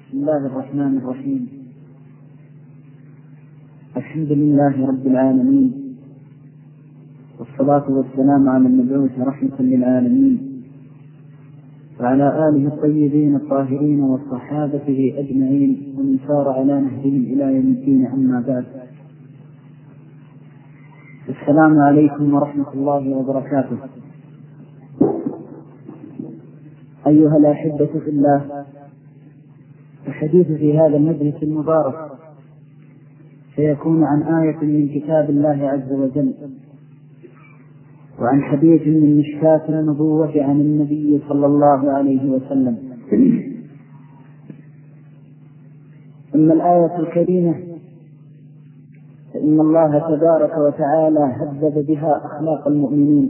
بسم الله الرحمن الرحيم. الحمد لله رب العالمين، والصلاة والسلام على المبعوث رحمة للعالمين وعلى آله الطيبين الطاهرين وصحابته أجمعين ومن سار على نهجهم إلى يوم الدين. أما بعد، السلام عليكم ورحمة الله وبركاته. أيها الأحبة في الله، الحديث في هذا المجلس المبارك سيكون عن آية من كتاب الله عز وجل، وعن حديث من مشكاة النبوة عن النبي صلى الله عليه وسلم. أما الآية الكريمة فإن الله تبارك وتعالى هذب بها أخلاق المؤمنين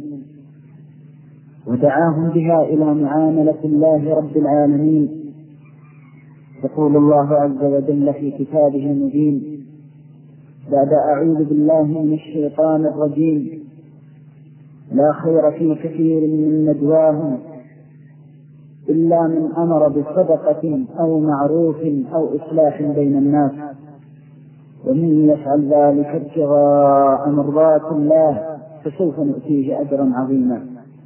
ودعاهم بها إلى معاملة الله رب العالمين. يقول الله عز وجل في كتابه المبين بعد أعوذ بالله من الشيطان الرجيم: لا خير في كثير من نجواهم إلا من أمر بصدقة أو معروف أو إصلاح بين الناس ومن يفعل ذلك ابتغاء مرضات الله فسوف نؤتيه أجرا عظيما.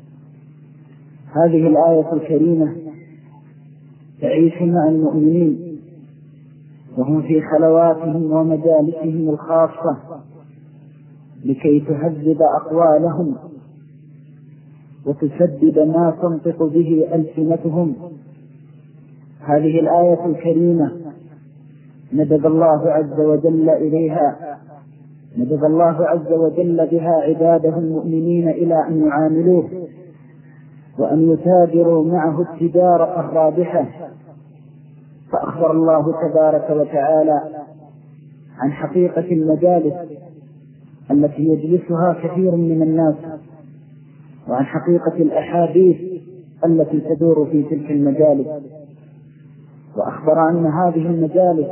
هذه الآية الكريمة تعيش مع المؤمنين وهم في خلواتهم ومجالسهم الخاصة لكي تهذب أقوالهم وتسدد ما تنطق به ألسنتهم. هذه الآية الكريمة ندب الله عز وجل إليها، ندب الله عز وجل بها عباده المؤمنين إلى أن يعاملوه وأن يتاجروا معه التجارة الرابحة. فأخبر الله تبارك وتعالى عن حقيقة المجالس التي يجلسها كثير من الناس، وعن حقيقة الأحاديث التي تدور في تلك المجالس، وأخبر أن هذه المجالس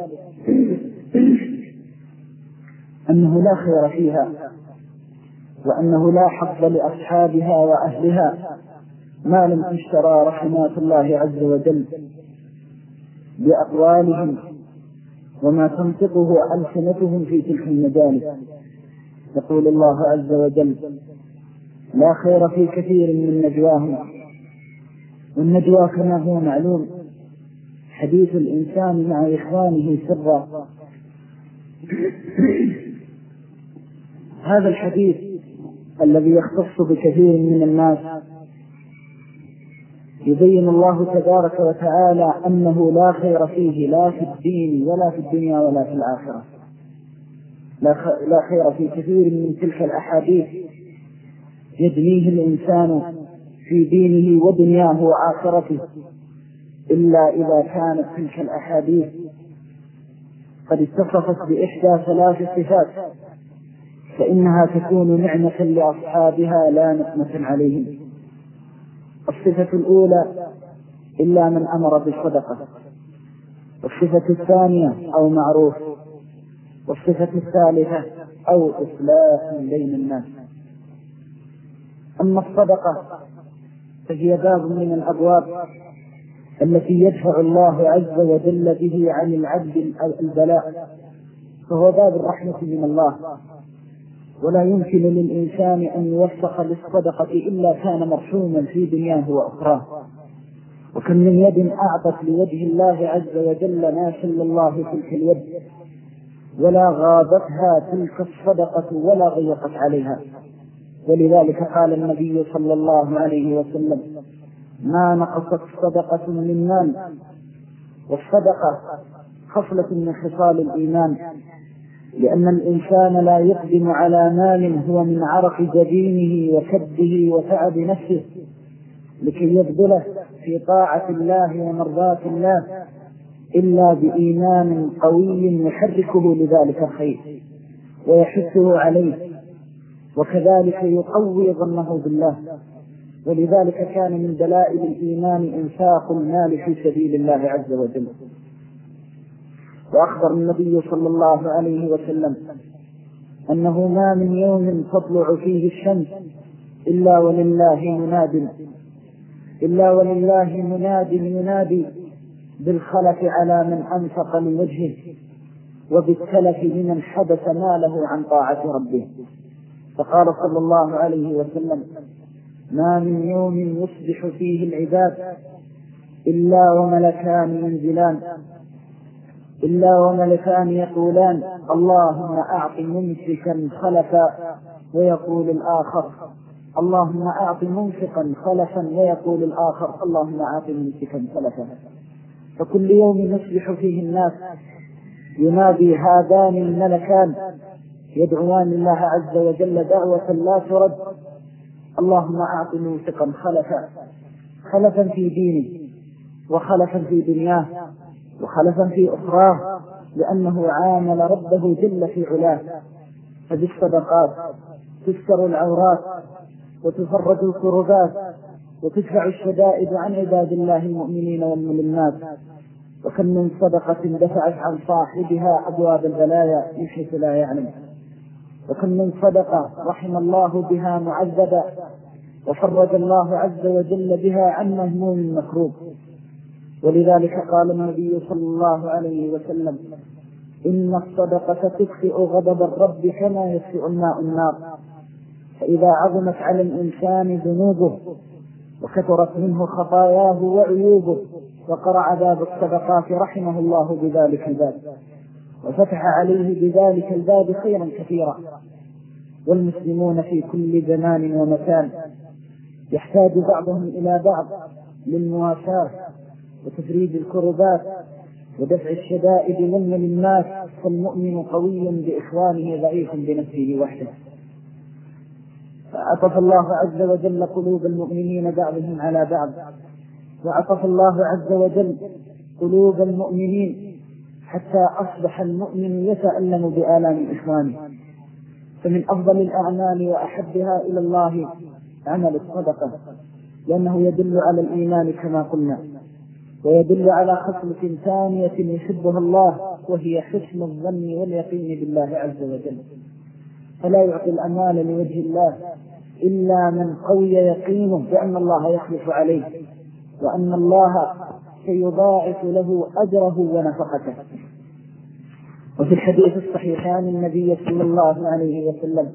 أنه لا خير فيها، وأنه لا حظ لأصحابها وأهلها ما لم تشترى رحمات الله عز وجل بأقوالهم وما تنطقه ألسنتهم في تلك المجالس. يقول الله عز وجل: لا خير في كثير من نجواهم. والنجوى كما هو معلوم حديث الإنسان مع إخوانه سرا. هذا الحديث الذي يختص بكثير من الناس يبين الله تبارك وتعالى أنه لا خير فيه لا في الدين ولا في الدنيا ولا في الآخرة. لا خير في كثير من تلك الأحاديث يدنيه الإنسان في دينه ودنياه وآخرته إلا إذا كانت تلك الأحاديث قد اتصفت بإحدى ثلاث صفات، فإنها تكون نعمة لأصحابها لا نقمة عليهم. الصفة الأولى: إلا من أمر بالصدقة. والصفة الثانية: أو معروف. والصفة الثالثة: أو إصلاح بين الناس. أما الصدقة فهي باب من الأبواب التي يدفع الله عز وجل به عن العبد البلاء، فهو باب الرحمة من الله، ولا يمكن للإنسان أن يوفق للصدقة إلا كان مرحوما في دنياه وأخراه. وكم من يد أعطت لوجه الله عز وجل ما شل الله تلك اليد ولا غابتها تلك الصدقة ولا ضيقت عليها. ولذلك قال النبي صلى الله عليه وسلم: ما نقصت صدقة من مال. والصدقة خصلة من خصال الإيمان، لأن الإنسان لا يقدم على مال هو من عرق جبينه وكده وتعب نفسه لكي يبذله في طاعة الله ومرضاة الله إلا بإيمان قوي يحركه لذلك الخير ويحثه عليه، وكذلك يقوي ظنه بالله. ولذلك كان من دلائل الإيمان إنفاق المال في سبيل الله عز وجل. وأخبر النبي صلى الله عليه وسلم أنه ما من يوم تطلع فيه الشمس إلا ولله مناد ينادي بالخلف على من أنفق لوجهه، وبالتلف لمن حبس ماله عن طاعة ربه. فقال صلى الله عليه وسلم: ما من يوم يصبح فيه العباد إلا وملكان يقولان: اللهم أعط ممسكا خلفا، ويقول الآخر: اللهم أعط منفقا خلفا، ويقول الآخر: اللهم أعط ممسكا خلفا. فكل يوم يصبح فيه الناس ينادي هذان الملكان يدعوان الله عز وجل دعوة لا ترد: اللهم أعط منفقا خلفا، خلفا في دينه، وخلفا في دنياه، وخلفا في أخراه، لأنه عامل ربه جل في علاه. فبالصدقات تستر العورات، وتفرج الكربات، وتدفع الشدائد عن عباد الله المؤمنين والمؤمنات. وكم من صدقة دفعت عن صاحبها أبواب البلايا من حيث لا يعلم، وكم من صدقة رحم الله بها معذبا، وفرج الله عز وجل بها عن مهموم مكروب. ولذلك قال النبي صلى الله عليه وسلم: إن الصدقة تطفئ غضب الرب كما يطفئ الماء النار. فإذا عظمت على الإنسان ذنوبه وكثرت منه خطاياه وعيوبه وقرع باب الصدقات رحمه الله بذلك الباب، وفتح عليه بذلك الباب خيرا كثيرا. والمسلمون في كل زمان ومكان يحتاج بعضهم إلى بعض للمواساة وتفريج الكربات ودفع الشدائد من الناس، فالمؤمن قوي بإخوانه ضعيف بنفسه وحده. فعطف الله عز وجل قلوب المؤمنين بعضهم على بعض، وعطف الله عز وجل قلوب المؤمنين حتى أصبح المؤمن يتألم بآلام إخوانه. فمن أفضل الأعمال وأحبها إلى الله عمل الصدقة، لأنه يدل على الإيمان كما قلنا، ويدل على خصلة ثانية يحبها الله، وهي حسن الظن واليقين بالله عز وجل. فلا يعطي الأمال لوجه الله إلا من قوي يقينه بأن الله يخلف عليه، وأن الله سيضاعف له أجره ونفقته. وفي الحديث الصحيح عن النبي صلى الله عليه وسلم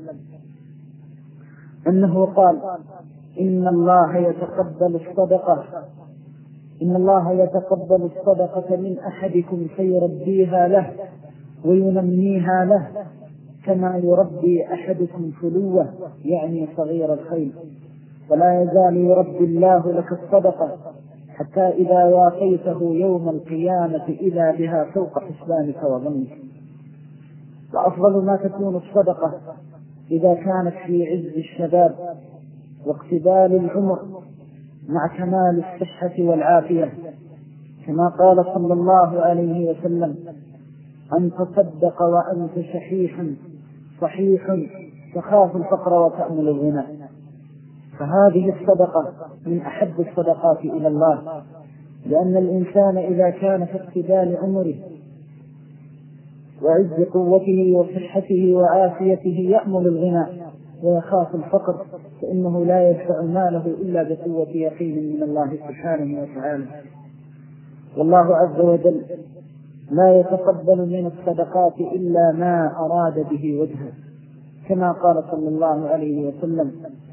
أنه قال: إن الله يتقبل الصدقة من أحدكم فيربيها له وينميها له كما يربي أحدكم فلوه، يعني صغير الخيل. فلا يزال يربي الله لك الصدقة حتى إذا واقيته يوم القيامة إذا بها فوق حسبانك وظنك. وأفضل ما تكون الصدقة إذا كانت في عز الشباب واقتبال العمر مع كمال الصحة والعافية، كما قال صلى الله عليه وسلم: أن تصدق وأنت صحيح تخاف الفقر وتأمل الغنى. فهذه الصدقة من أحب الصدقات إلى الله، لأن الإنسان إذا كان في اقتبال عمره وعز قوته وصحته وعافيته يأمل الغنى ويخاف الفقر، فإنه لا يدفع ماله إلا بقوة يقين من الله سبحانه وتعالى. والله عز وجل لا يتقبل من الصدقات إلا ما أراد به وجهه، كما قال صلى الله عليه وسلم،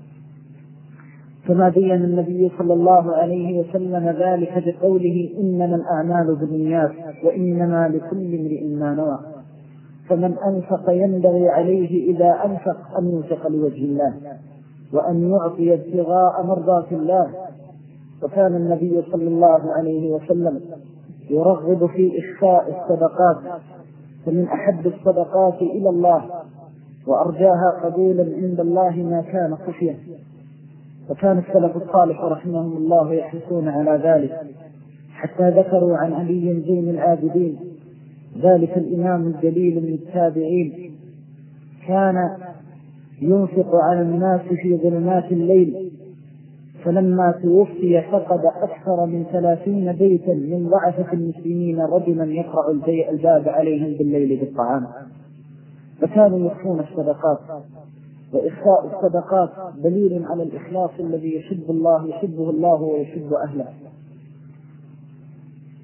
كما بين النبي صلى الله عليه وسلم ذلك بقوله: إنما الأعمال بالنيات وإنما لكل امرئ ما نوى. فمن أنفق ينبغي عليه إذا أنفق أن ينفق لوجه الله وأن يعطي ابتغاء مرضات الله. وكان النبي صلى الله عليه وسلم يرغب في إخفاء الصدقات، فمن أحب الصدقات إلى الله وأرجاها قبولا عند الله ما كان خفيا. وكان السلف الصالح رحمهم الله يحرصون على ذلك، حتى ذكروا عن علي زين العابدين ذلك الإمام الجليل من التابعين كان ينفق على الناس في ظلمات الليل، فلما توفي فقد أكثر من 30 بيتا من ضعفة المسلمين رجلا يقرأ الباب عليهم بالليل بالطعام. فكانوا يخفون الصدقات، وإخفاء الصدقات دليل على الإخلاص الذي يحبه الله ويحب أهله.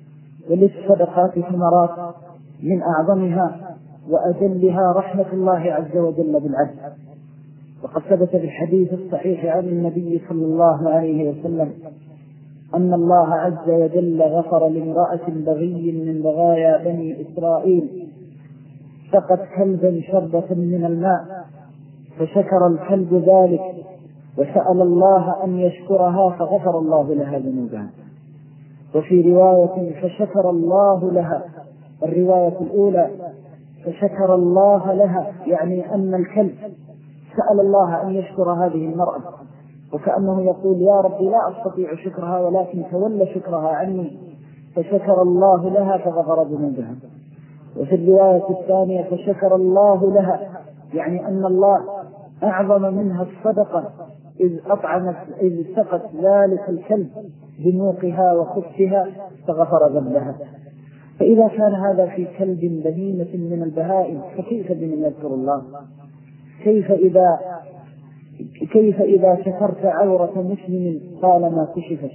وللصدقات ثمرات من أعظمها وأجلها رحمة الله عز وجل بالعبد. وقد ثبت بالحديث الصحيح عن النبي صلى الله عليه وسلم أن الله عز وجل غفر لامرأة بغي من بغايا بني إسرائيل سقت كلبا شربة من الماء، فشكر الكلب ذلك وسأل الله أن يشكرها فغفر الله لها ذنوبها. وفي رواية فشكر الله لها، الرواية الأولى فشكر الله لها يعني أن الكلب سأل الله أن يشكر هذه المرأة، وكأنه يقول يا ربي لا أستطيع شكرها ولكن تولى شكرها عني، فشكر الله لها فغفر ذنوبها. وفي الرواية الثانية فشكر الله لها يعني أن الله أعظم منها الصدقة إذ سقت ذلك الكلب بنوقها وخبثها فغفر ذنبها. فإذا كان هذا في كلب بهيمة من البهائم فكيف بمن يذكر الله؟ كيف إذا شكرت عورة مسلم طالما كشفت؟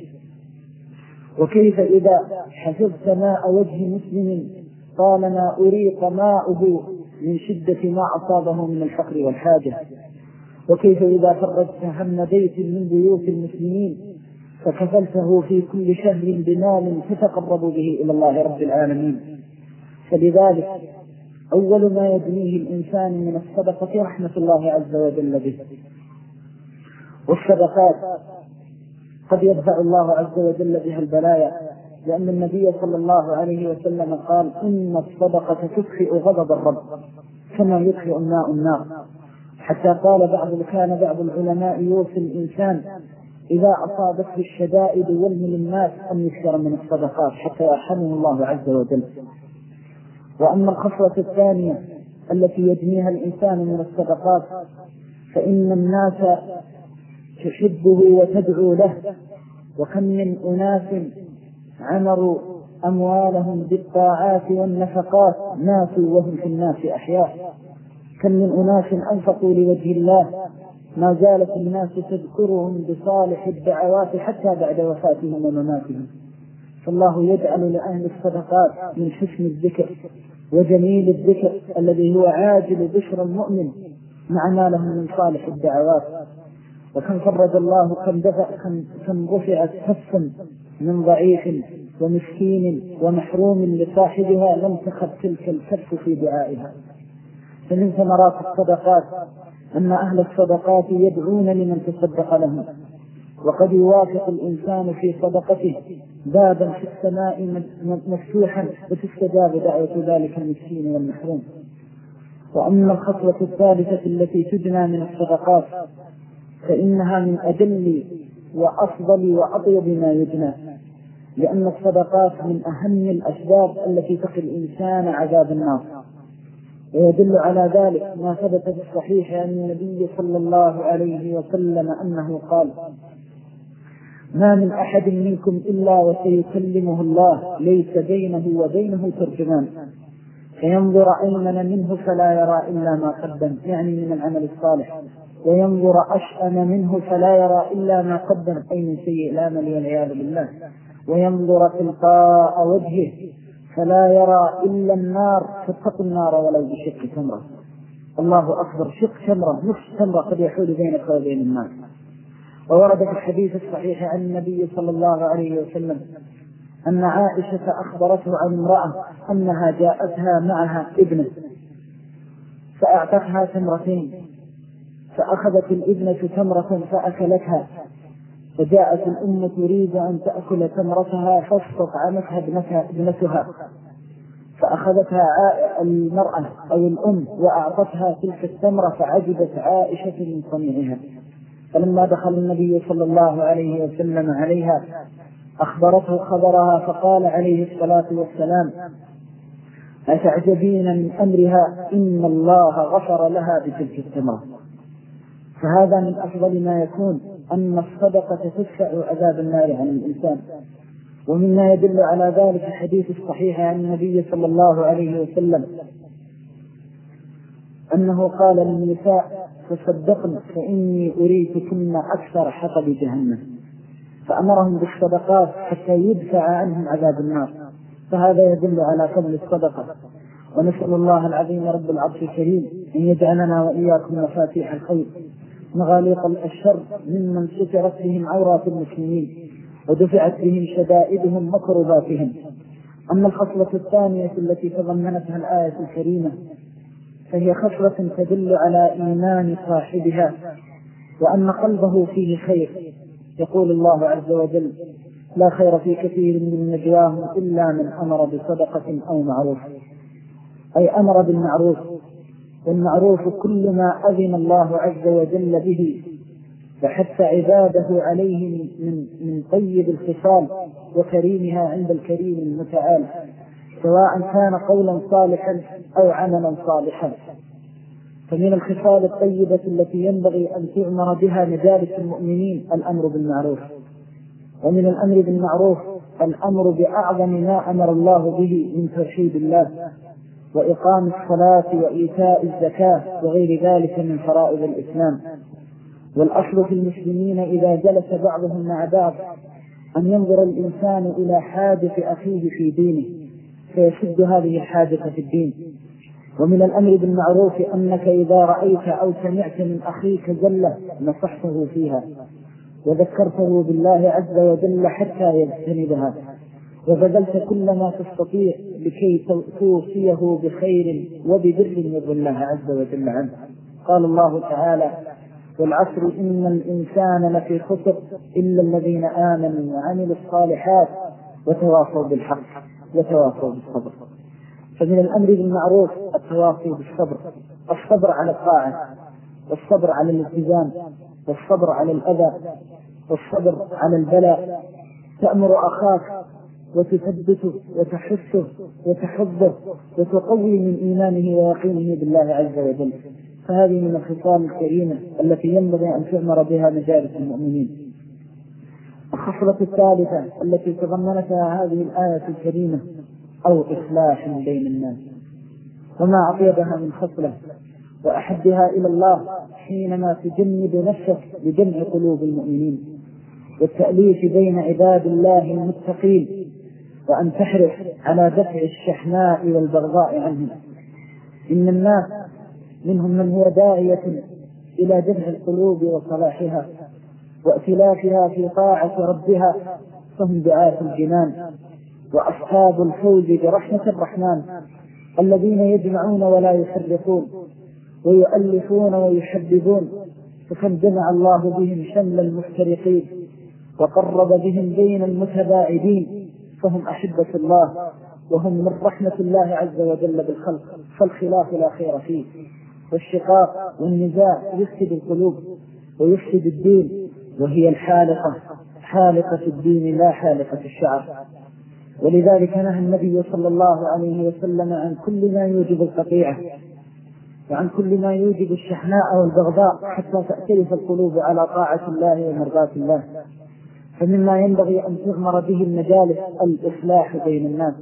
وكيف إذا حفظت ماء وجه مسلم طالما أريق ماؤه من شدة ما أصابه من الفقر والحاجة؟ وكيف إذا فرجت هم بيت من بيوت المسلمين فكفلته في كل شهر بمال تتقرب به إلى الله رب العالمين؟ فلذلك أول ما يدنيه الإنسان من الصدقة رحمة الله عز وجل به. والصدقات قد يدفع الله عز وجل بها البلايا، لأن النبي صلى الله عليه وسلم قال إن الصدقة تطفئ غضب الرب كما يطفئ الماء النار، حتى كان بعض العلماء يوصي الإنسان إذا أصابته الشدائد والملمات أن يكثر من الصدقات حتى يرحمه الله عز وجل. وأما الخصلة الثانية التي يجنيها الإنسان من الصدقات فإن الناس تحبه وتدعو له، وكم من أناس عمروا أموالهم بالطاعات والنفقات ماتوا وهم في الناس أحياء. كم من أناس أنفقوا لوجه الله ما زالت الناس تذكرهم بصالح الدعوات حتى بعد وفاتهم ومماتهم. فالله يجعل لأهل الصدقات من حسن الذكر وجميل الذكر الذي هو عاجل بشر المؤمن مع ما له من صالح الدعوات. وكم فرج الله كم رفعت كف من ضعيف ومسكين ومحروم لصاحبها لم تخب تلك الكف في دعائها. فمن ثمرات الصدقات أن أهل الصدقات يدعون لمن تصدق لهم، وقد يوافق الإنسان في صدقته بابا في السماء مفتوحا وتستجاب دعوة ذلك المسكين والمحروم. وأما الخصلة الثالثة التي تجنى من الصدقات فإنها من أجل وأفضل وأطيب ما يجنى، لأن الصدقات من أهم الأسباب التي تقي الإنسان عذاب النار. ويدل على ذلك ما ثبت في الصحيح عن النبي صلى الله عليه وسلم أنه قال ما من أحد منكم إلا وسيكلمه الله ليس بينه وبينه ترجمان، فينظر أيمن منه فلا يرى إلا ما قدم، يعني من العمل الصالح، وينظر أشأم منه فلا يرى إلا ما قدم، أي من سيء العمل والعياذ بالله، وينظر تلقاء وجهه فلا يرى إلا النار، فاتقوا النار ولو بشق تمرة. الله أكبر، شق تمرة، نصف تمرة قد يحول بينك وبين النار. وورد في الحديث الصحيح عن النبي صلى الله عليه وسلم أن عائشة أخبرته عن امرأة أنها جاءتها معها ابنة فأعطتها تمرتين، فأخذت الابنة تمرة فأكلتها، فجاءت الأم تريد أن تأكل تمرتها فاستطعمتها ابنتها، فأخذتها المرأة أو الأم وأعطتها تلك التمرة، فعجبت عائشة من صنيعها. فلما دخل النبي صلى الله عليه وسلم عليها أخبرته خبرها، فقال عليه الصلاة والسلام أتعجبين من أمرها إن الله غفر لها بتلك التمرة. فهذا من أفضل ما يكون أن الصدقة تدفع عذاب النار عن الإنسان. ومما يدل على ذلك الحديث الصحيح عن النبي صلى الله عليه وسلم أنه قال للنساء تصدقن فإني أريتكن أكثر حطب جهنم، فأمرهم بالصدقات حتى يدفع عنهم عذاب النار. فهذا يدل على فضل الصدقة. ونسأل الله العظيم رب العرش الكريم أن يجعلنا وإياكم مفاتيح الخير مغاليق الشر ممن سترت بهم عورات المسلمين ودفعت بهم شدائدهم وكرباتهم. أما الخصلة الثانية التي تضمنتها الآية الكريمة فهي خصلة تدل على إيمان صاحبها وأن قلبه فيه خير. يقول الله عز وجل: لا خير في كثير من نجواهم إلا من أمر بصدقة أو معروف، أي أمر بالمعروف. والمعروف كل ما أذن الله عز وجل به وحث عباده عليه من طيب الخصال وكريمها عند الكريم المتعال، سواء كان قولا صالحا أو عملا صالحا. فمن الخصال الطيبة التي ينبغي أن تؤمر بها مجالس المؤمنين الأمر بالمعروف. ومن الأمر بالمعروف الأمر بأعظم ما أمر الله به من توحيد الله وإقام الصلاة وإيتاء الزكاة وغير ذلك من فرائض الإسلام. والأصل في المسلمين إذا جلس بعضهم مع بعض أن ينظر الإنسان إلى حاجة أخيه في دينه فيسد هذه الحاجة في الدين. ومن الأمر بالمعروف أنك إذا رأيت أو سمعت من أخيك زلة نصحته فيها وذكرته بالله عز وجل حتى يجتنبها، وبذلت كل ما تستطيع لكي توصيه بخير وببر يرضي الله عز وجل عنه. قال الله تعالى: والعصر إن الإنسان لفي خسر إلا الذين آمنوا وعملوا الصالحات وتواصوا بالحق وتواصوا بالصبر. فمن الأمر بالمعروف التواصي بالصبر، الصبر على الطاعة والصبر على الالتزام والصبر على الأذى والصبر على البلاء. تأمر أخاك وتثبته وتحثه وتحضه وتقوي من إيمانه ويقينه بالله عز وجل. فهذه من الخصال الكريمة التي ينبغي أن تؤمر بها مجالس المؤمنين. الخصلة الثالثة التي تضمنتها هذه الآية الكريمة أو إصلاح بين الناس. وما أطيبها من خصلة وأحبها إلى الله حينما تجنب نفسك بجمع قلوب المؤمنين والتأليف بين عباد الله المتقين، وأن تحرص على دفع الشحناء والبغضاء عنهم. إن الناس منهم من هو داعية إلى جمع القلوب وصلاحها وائتلافها في طاعة ربها، فهم دعاة الجنان وأصحاب الفوز برحمة الرحمن الذين يجمعون ولا يفرقون ويؤلفون ويحببون. فكم جمع الله بهم شمل المفترقين وقرب بهم بين المتباعدين، فهم أحبة الله وهم من رحمة الله عز وجل بالخلق. فالخلاف لا خير فيه، والشقاق والنزاع يفسد القلوب ويفسد الدين، وهي الحالقة حالقة الدين لا حالقة الشعر. ولذلك نهى النبي صلى الله عليه وسلم عن كل ما يوجب القطيعة وعن كل ما يوجب الشحناء والبغضاء حتى تأتلف القلوب على طاعة الله ومرضاة الله. فمما ينبغي أن تغمر به المجالس الإصلاح بين الناس.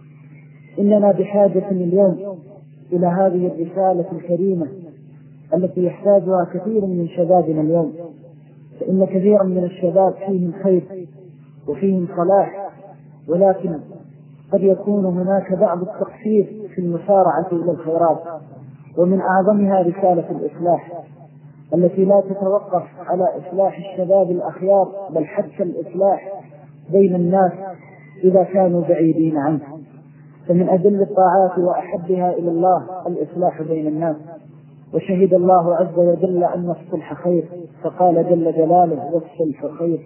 إننا بحاجة اليوم إلى هذه الرسالة الكريمة التي يحتاجها كثير من شبابنا اليوم، فإن كثيرا من الشباب فيهم خير وفيهم صلاح، ولكن قد يكون هناك بعض التقصير في المسارعة إلى الخيرات. ومن أعظمها رسالة الإصلاح التي لا تتوقف على إصلاح الشباب الأخيار، بل حتى الإصلاح بين الناس إذا كانوا بعيدين عنه. فمن أجل الطاعات وأحبها إلى الله الإصلاح بين الناس. وشهد الله عز وجل أن الصلح خير، فقال جل جلاله: والصلح خير،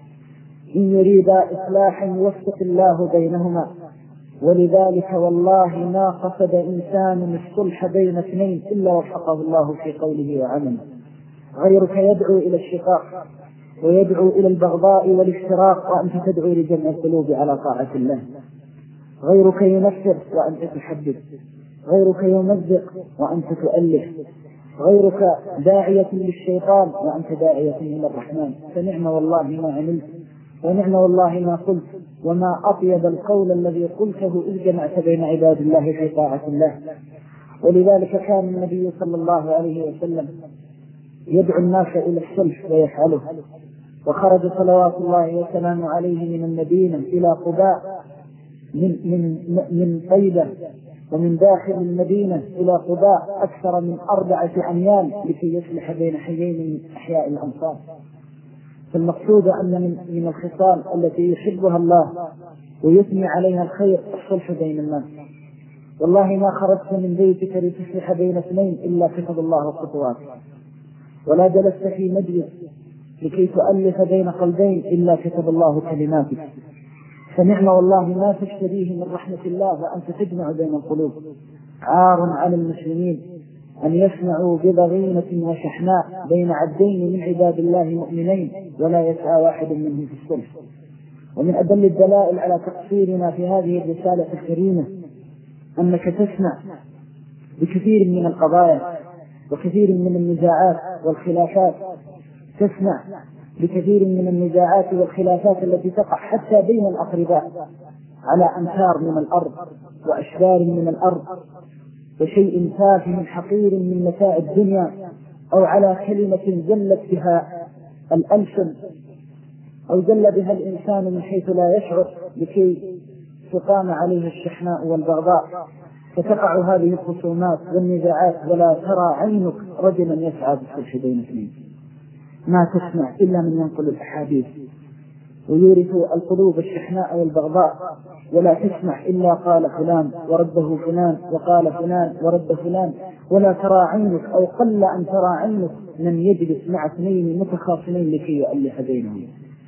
إن يريد إصلاحا يوفق الله بينهما. ولذلك والله ما قصد إنسان الصلح بين اثنين إلا وفقه الله في قوله وعمله. غيرك يدعو إلى الشقاق ويدعو إلى البغضاء والافتراق وأنت تدعو لجمع القلوب على طاعة الله. غيرك ينفر وأنت تحبب، غيرك يمزق وأنت تؤلف، غيرك داعية للشيطان وأنت داعية إلى الرحمن. فنعم والله ما عملت ونعم والله ما قلت، وما أطيب القول الذي قلته إذ جمعت بين عباد الله في طاعة الله. ولذلك كان النبي صلى الله عليه وسلم يدعو الناس إلى الصلح ويفعله. وخرج صلوات الله وسلامه عليه من المدينة إلى قباء من طيبة ومن داخل المدينة إلى قباء أكثر من 4 أميال لكي يصلح بين حيين من أحياء الأمصار. فالمقصود أن من الخصال التي يحبها الله ويثني عليها الخير الصلح بين الناس. والله ما خرجت من بيتك لتصلح بين اثنين إلا كتب الله خطوات، ولا جلست في مجلس لكي تؤلف بين قلبين إلا كتب الله كلماتك. فنعم والله ما تشتريه من رحمة الله وأنت تجمع بين القلوب. عار على المسلمين أن يسمعوا بضغينة وشحناء بين عبدين من عباد الله مؤمنين ولا يسعى واحد منهم في الصلح. ومن أدل الدلائل على تقصيرنا في هذه الرسالة الكريمة أنك تسمع بكثير من القضايا وكثير من النزاعات والخلافات، تسمع بكثير من النزاعات والخلافات التي تقع حتى بين الأقرباء على أمتار من الأرض وأشبار من الأرض وشيء تافه حقير من متاع الدنيا، أو على كلمة زلت بها الألسن أو زل بها الإنسان من حيث لا يشعر لكي تقام عليه الشحناء والبغضاء. فتقع هذه الخصومات والنزاعات ولا ترى عينك رجلا يسعى بالصلح بين اثنين. ما تسمع إلا من ينقل الأحاديث ويورث القلوب الشحناء والبغضاء، ولا تسمع إلا قال فلان ورده فلان وقال فلان ورد فلان، ولا ترى عينك أو قل أن ترى عينك من يجلس مع اثنين متخاصمين لكي يؤلف بينهم،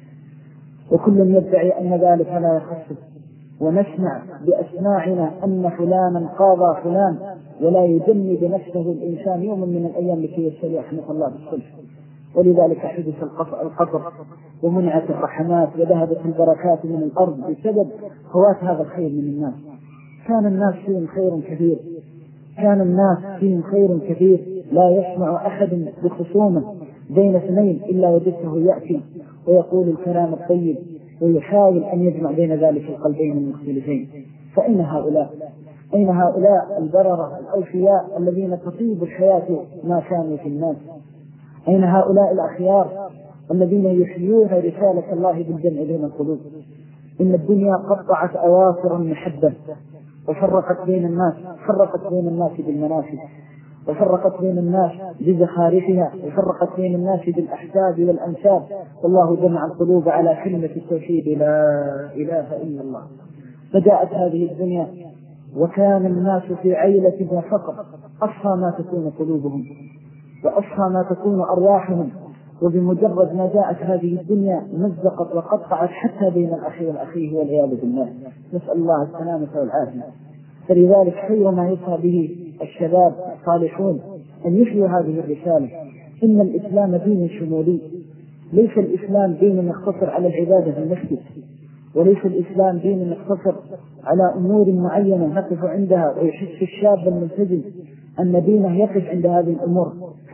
وكل يدعي أن ذلك لا يخصه. ونسمع بأسماعنا أن فلانا قاضى فلان، ولا يجني بنفسه الإنسان يوم من الأيام لكي يشتري رحمة الله بالصلح. ولذلك حدث القطر ومنعت الرحمات وذهبت البركات من الأرض بسبب فوات هذا الخير من الناس. كان الناس فيهم خير كثير، كان الناس فيهم خير كثير، لا يسمع أحد بخصومه بين اثنين إلا وجدته يأتي ويقول الكلام الطيب ويحاول أن يجمع بين ذلك القلبين المختلفين. فأين هؤلاء؟ أين هؤلاء البررة الأوفياء الذين تطيب الحياة ما كانوا في الناس؟ أين هؤلاء الأخيار الذين يحيون رسالة الله بالجمع بين القلوب؟ إن الدنيا قطعت أواصر المحبة وفرقت بين الناس، فرقت بين الناس بالمناسب، وفرقت بين الناس بزخارفها، وفرقت بين الناس بالأحساب والأنساب. والله جمع القلوب على كلمة التوحيد لا إله إلا الله. فجاءت هذه الدنيا وكان الناس في عيلة وفقر، أصفى ما تكون قلوبهم وأصفى ما تكون أرواحهم، وبمجرد ما جاءت هذه الدنيا مزقت وقطعت حتى بين الأخ والأخيه والعياذ بالله. نسأل الله السلامة والعافية. فلذلك خير ما يسعى به الشباب الصالحون أن يحيوا هذه الرسالة. إن الإسلام دين شمولي، ليس الإسلام دين يقتصر على العبادة في المسجد، وليس الإسلام دين يقتصر على أمور معينة نقف عندها ويحس الشاب الملتزم أن دينه يقف عند هذه الأمور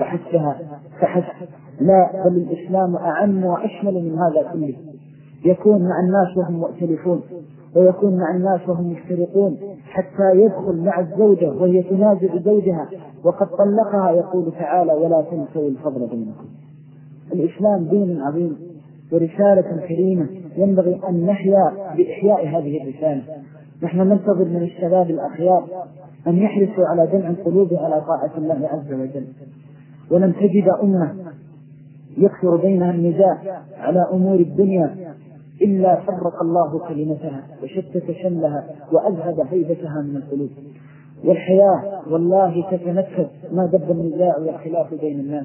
فحسب. لا، بل الإسلام أعم وأشمل من هذا كله. يكون مع الناس وهم مؤتلفون، ويكون مع الناس وهم مفترقون، حتى يدخل مع الزوجة وهي تنازع زوجها وقد طلقها، يقول تعالى ولا تنسوا الفضل بينكم. الإسلام دين عظيم ورسالة كريمة، ينبغي أن نحيا بإحياء هذه الرسالة. نحن ننتظر من الشباب الأخيار أن يحرصوا على جمع القلوب على طاعة الله عز وجل. ولن تجد أمة يكثر بينها النزاع على أمور الدنيا إلا فرق الله كلمتها وشتت شملها وأذهب هيبتها من القلوب. والحياة والله تتنفذ ما دب النزاع والخلاف بين الناس،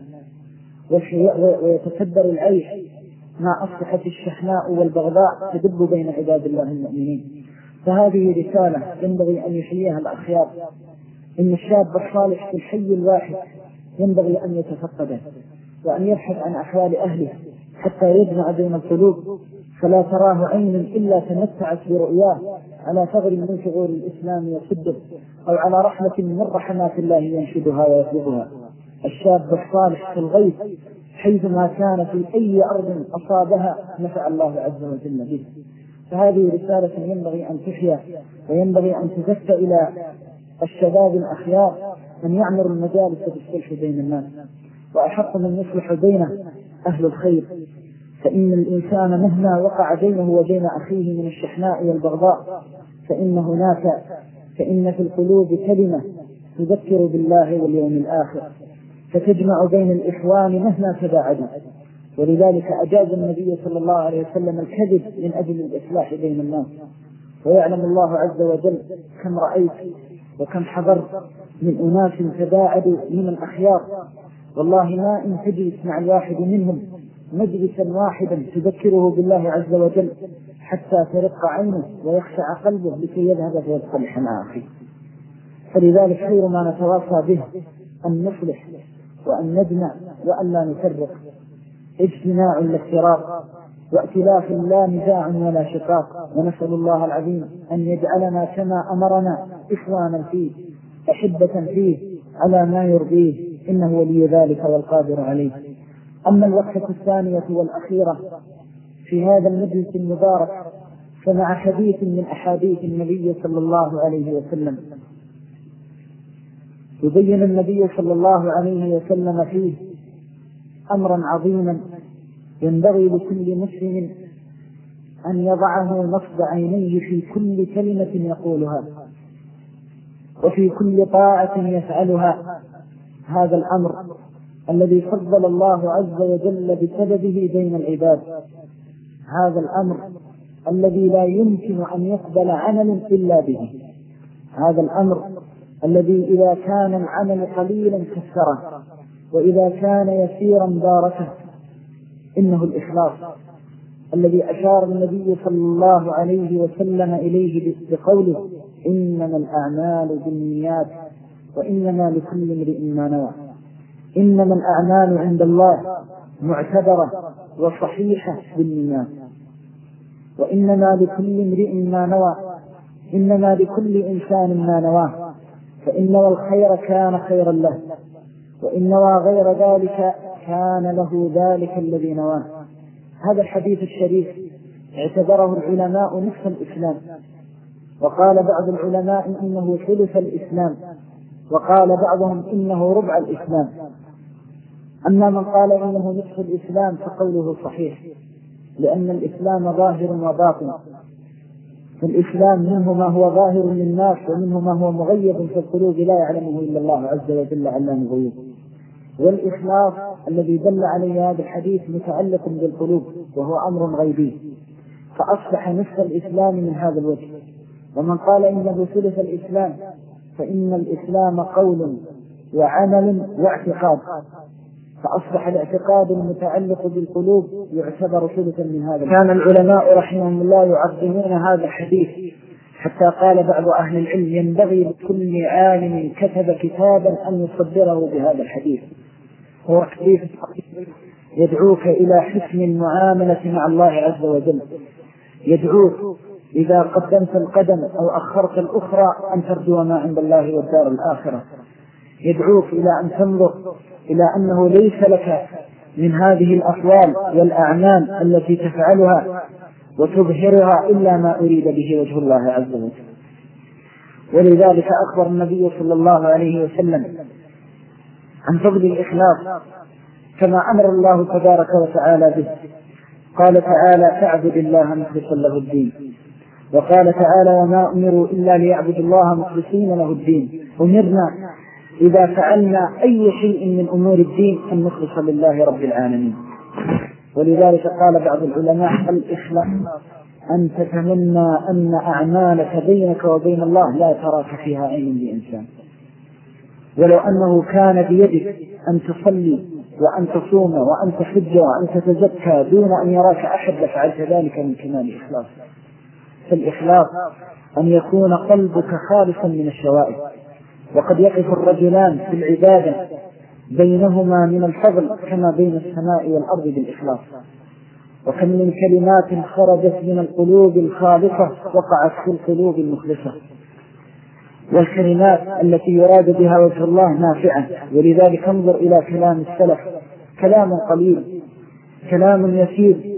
ويتكدر العيش ما أصبحت الشحناء والبغضاء تدب بين عباد الله المؤمنين. فهذه رسالة ينبغي أن يحييها الأخيار. إن الشاب الصالح في الحي الواحد ينبغي أن يتفقده وأن يبحث عن أحوال أهله حتى يجمع بين القلوب، فلا تراه عين إلا تمتعت برؤياه على ثغر من ثغور الإسلام يسده، أو على رحمة من رحمات الله ينشدها ويطلبها. الشاب الصالح في الغيث حيثما كان في أي أرض أصابها نفع الله عز وجل به. فهذه رسالة ينبغي أن تحيا، وينبغي أن تزكى إلى الشباب الأخيار أن يعمروا المجالس بالصلح بين الناس، وأحق من يصلح بينه أهل الخير. فإن الإنسان مهما وقع بينه وبين أخيه من الشحناء والبغضاء فإن في القلوب كلمة تذكر بالله واليوم الآخر فتجمع بين الإخوان مهما تباعدوا. ولذلك أجاز النبي صلى الله عليه وسلم الكذب من أجل الإصلاح بين الناس. ويعلم الله عز وجل كم رأيت وكم حضرت من أناس تباعدوا من الأخيار، والله ما إن تجلس مع الواحد منهم مجلسا واحدا تذكره بالله عز وجل حتى ترق عينه ويخشع قلبه لكي يذهب فيصلح مع أخيه. فلذلك خير ما نتواصى به أن نصلح وأن نجمع وأن لا نفرق. اجتماع لافتراق، وائتلاف لا نزاع ولا شقاق. ونسأل الله العظيم أن يجعلنا كما أمرنا إخوانا فيه أحبة فيه على ما يرضيه، إنه ولي ذلك والقادر عليه. أما الوقفة الثانية والأخيرة في هذا المجلس المبارك فمع حديث من أحاديث النبي صلى الله عليه وسلم، يبين النبي صلى الله عليه وسلم فيه أمرا عظيما ينبغي لكل مسلم أن يضعه نصب عينيه في كل كلمة يقولها وفي كل طاعة يفعلها. هذا الأمر الذي فضل الله عز وجل بسببه بين العباد، هذا الأمر الذي لا يمكن أن يقبل عمل إلا به، هذا الأمر الذي إذا كان العمل قليلا كثره وإذا كان يسيرا باركه. إنه الإخلاص الذي أشار النبي صلى الله عليه وسلم إليه بقوله إنما الأعمال بالنيات وإنما لكل امرئ ما نوى. إنما الأعمال عند الله معتبرة وصحيحة بالنيات، وإنما لكل امرئ ما نوى، إنما لكل إنسان ما نواه، فإن نوى الخير كان خيرا له، وإن نوى غير ذلك كان له ذلك الذي نواه. هذا الحديث الشريف اعتبره العلماء نصف الإسلام، وقال بعض العلماء إنه ثلث الإسلام، وقال بعضهم إنه ربع الإسلام. أما من قال إنه نصف الإسلام فقوله صحيح، لأن الإسلام ظاهر وباطن. فالإسلام منه ما هو ظاهر للناس ومنه ما هو مغيب في القلوب لا يعلمه إلا الله عز وجل علام الغيوب. والإخلاص الذي دل عليه هذا الحديث متعلق بالقلوب وهو أمر غيبي، فأصبح نصف الإسلام من هذا الوجه. ومن قال إنه ثلث الإسلام فإن الإسلام قول وعمل واعتقاد، فأصبح الاعتقاد المتعلق بالقلوب يعتبر ثلثا من هذا. كان العلماء رحمهم الله يعظمون هذا الحديث حتى قال بعض أهل العلم ينبغي لكل عالم كتب كتابا أن يصدره بهذا الحديث. هو حديث يدعوك إلى حسن المعاملة مع الله عز وجل، يدعوك إذا قدمت القدم أو أخرت الأخرى أن ترجو ما عند الله والدار الآخرة، يدعوك إلى أن تنظر إلى أنه ليس لك من هذه الأقوال والأعمال التي تفعلها وتظهرها إلا ما أريد به وجه الله عز وجل. ولذلك أخبر النبي صلى الله عليه وسلم عن فضل الإخلاص كما أمر الله تبارك وتعالى به. قال تعالى فاعبد الله مخلصا له الدين، وقال تعالى وما أمروا إلا ليعبدوا الله مخلصين له الدين. أمرنا إذا فعلنا أي شيء من أمور الدين أن نخلص لله رب العالمين. ولذلك قال بعض العلماء الإخلاص أن تتمنى أن أعمالك بينك وبين الله لا تراك فيها عين لإنسان، ولو أنه كان بيدك أن تصلي وأن تصوم وأن تحج وأن تتزكى دون أن يراك أحد لفعلت ذلك من كمال الإخلاص. فالإخلاص أن يكون قلبك خالصا من الشوائب. وقد يقف الرجلان في العبادة بينهما من الفضل كما بين السماء والأرض بالإخلاص. وكم من كلمات خرجت من القلوب الخالصة وقعت في القلوب المخلصة. والكلمات التي يراد بها وجه الله نافعة. ولذلك انظر إلى كلام السلف، كلام قليل، كلام يسير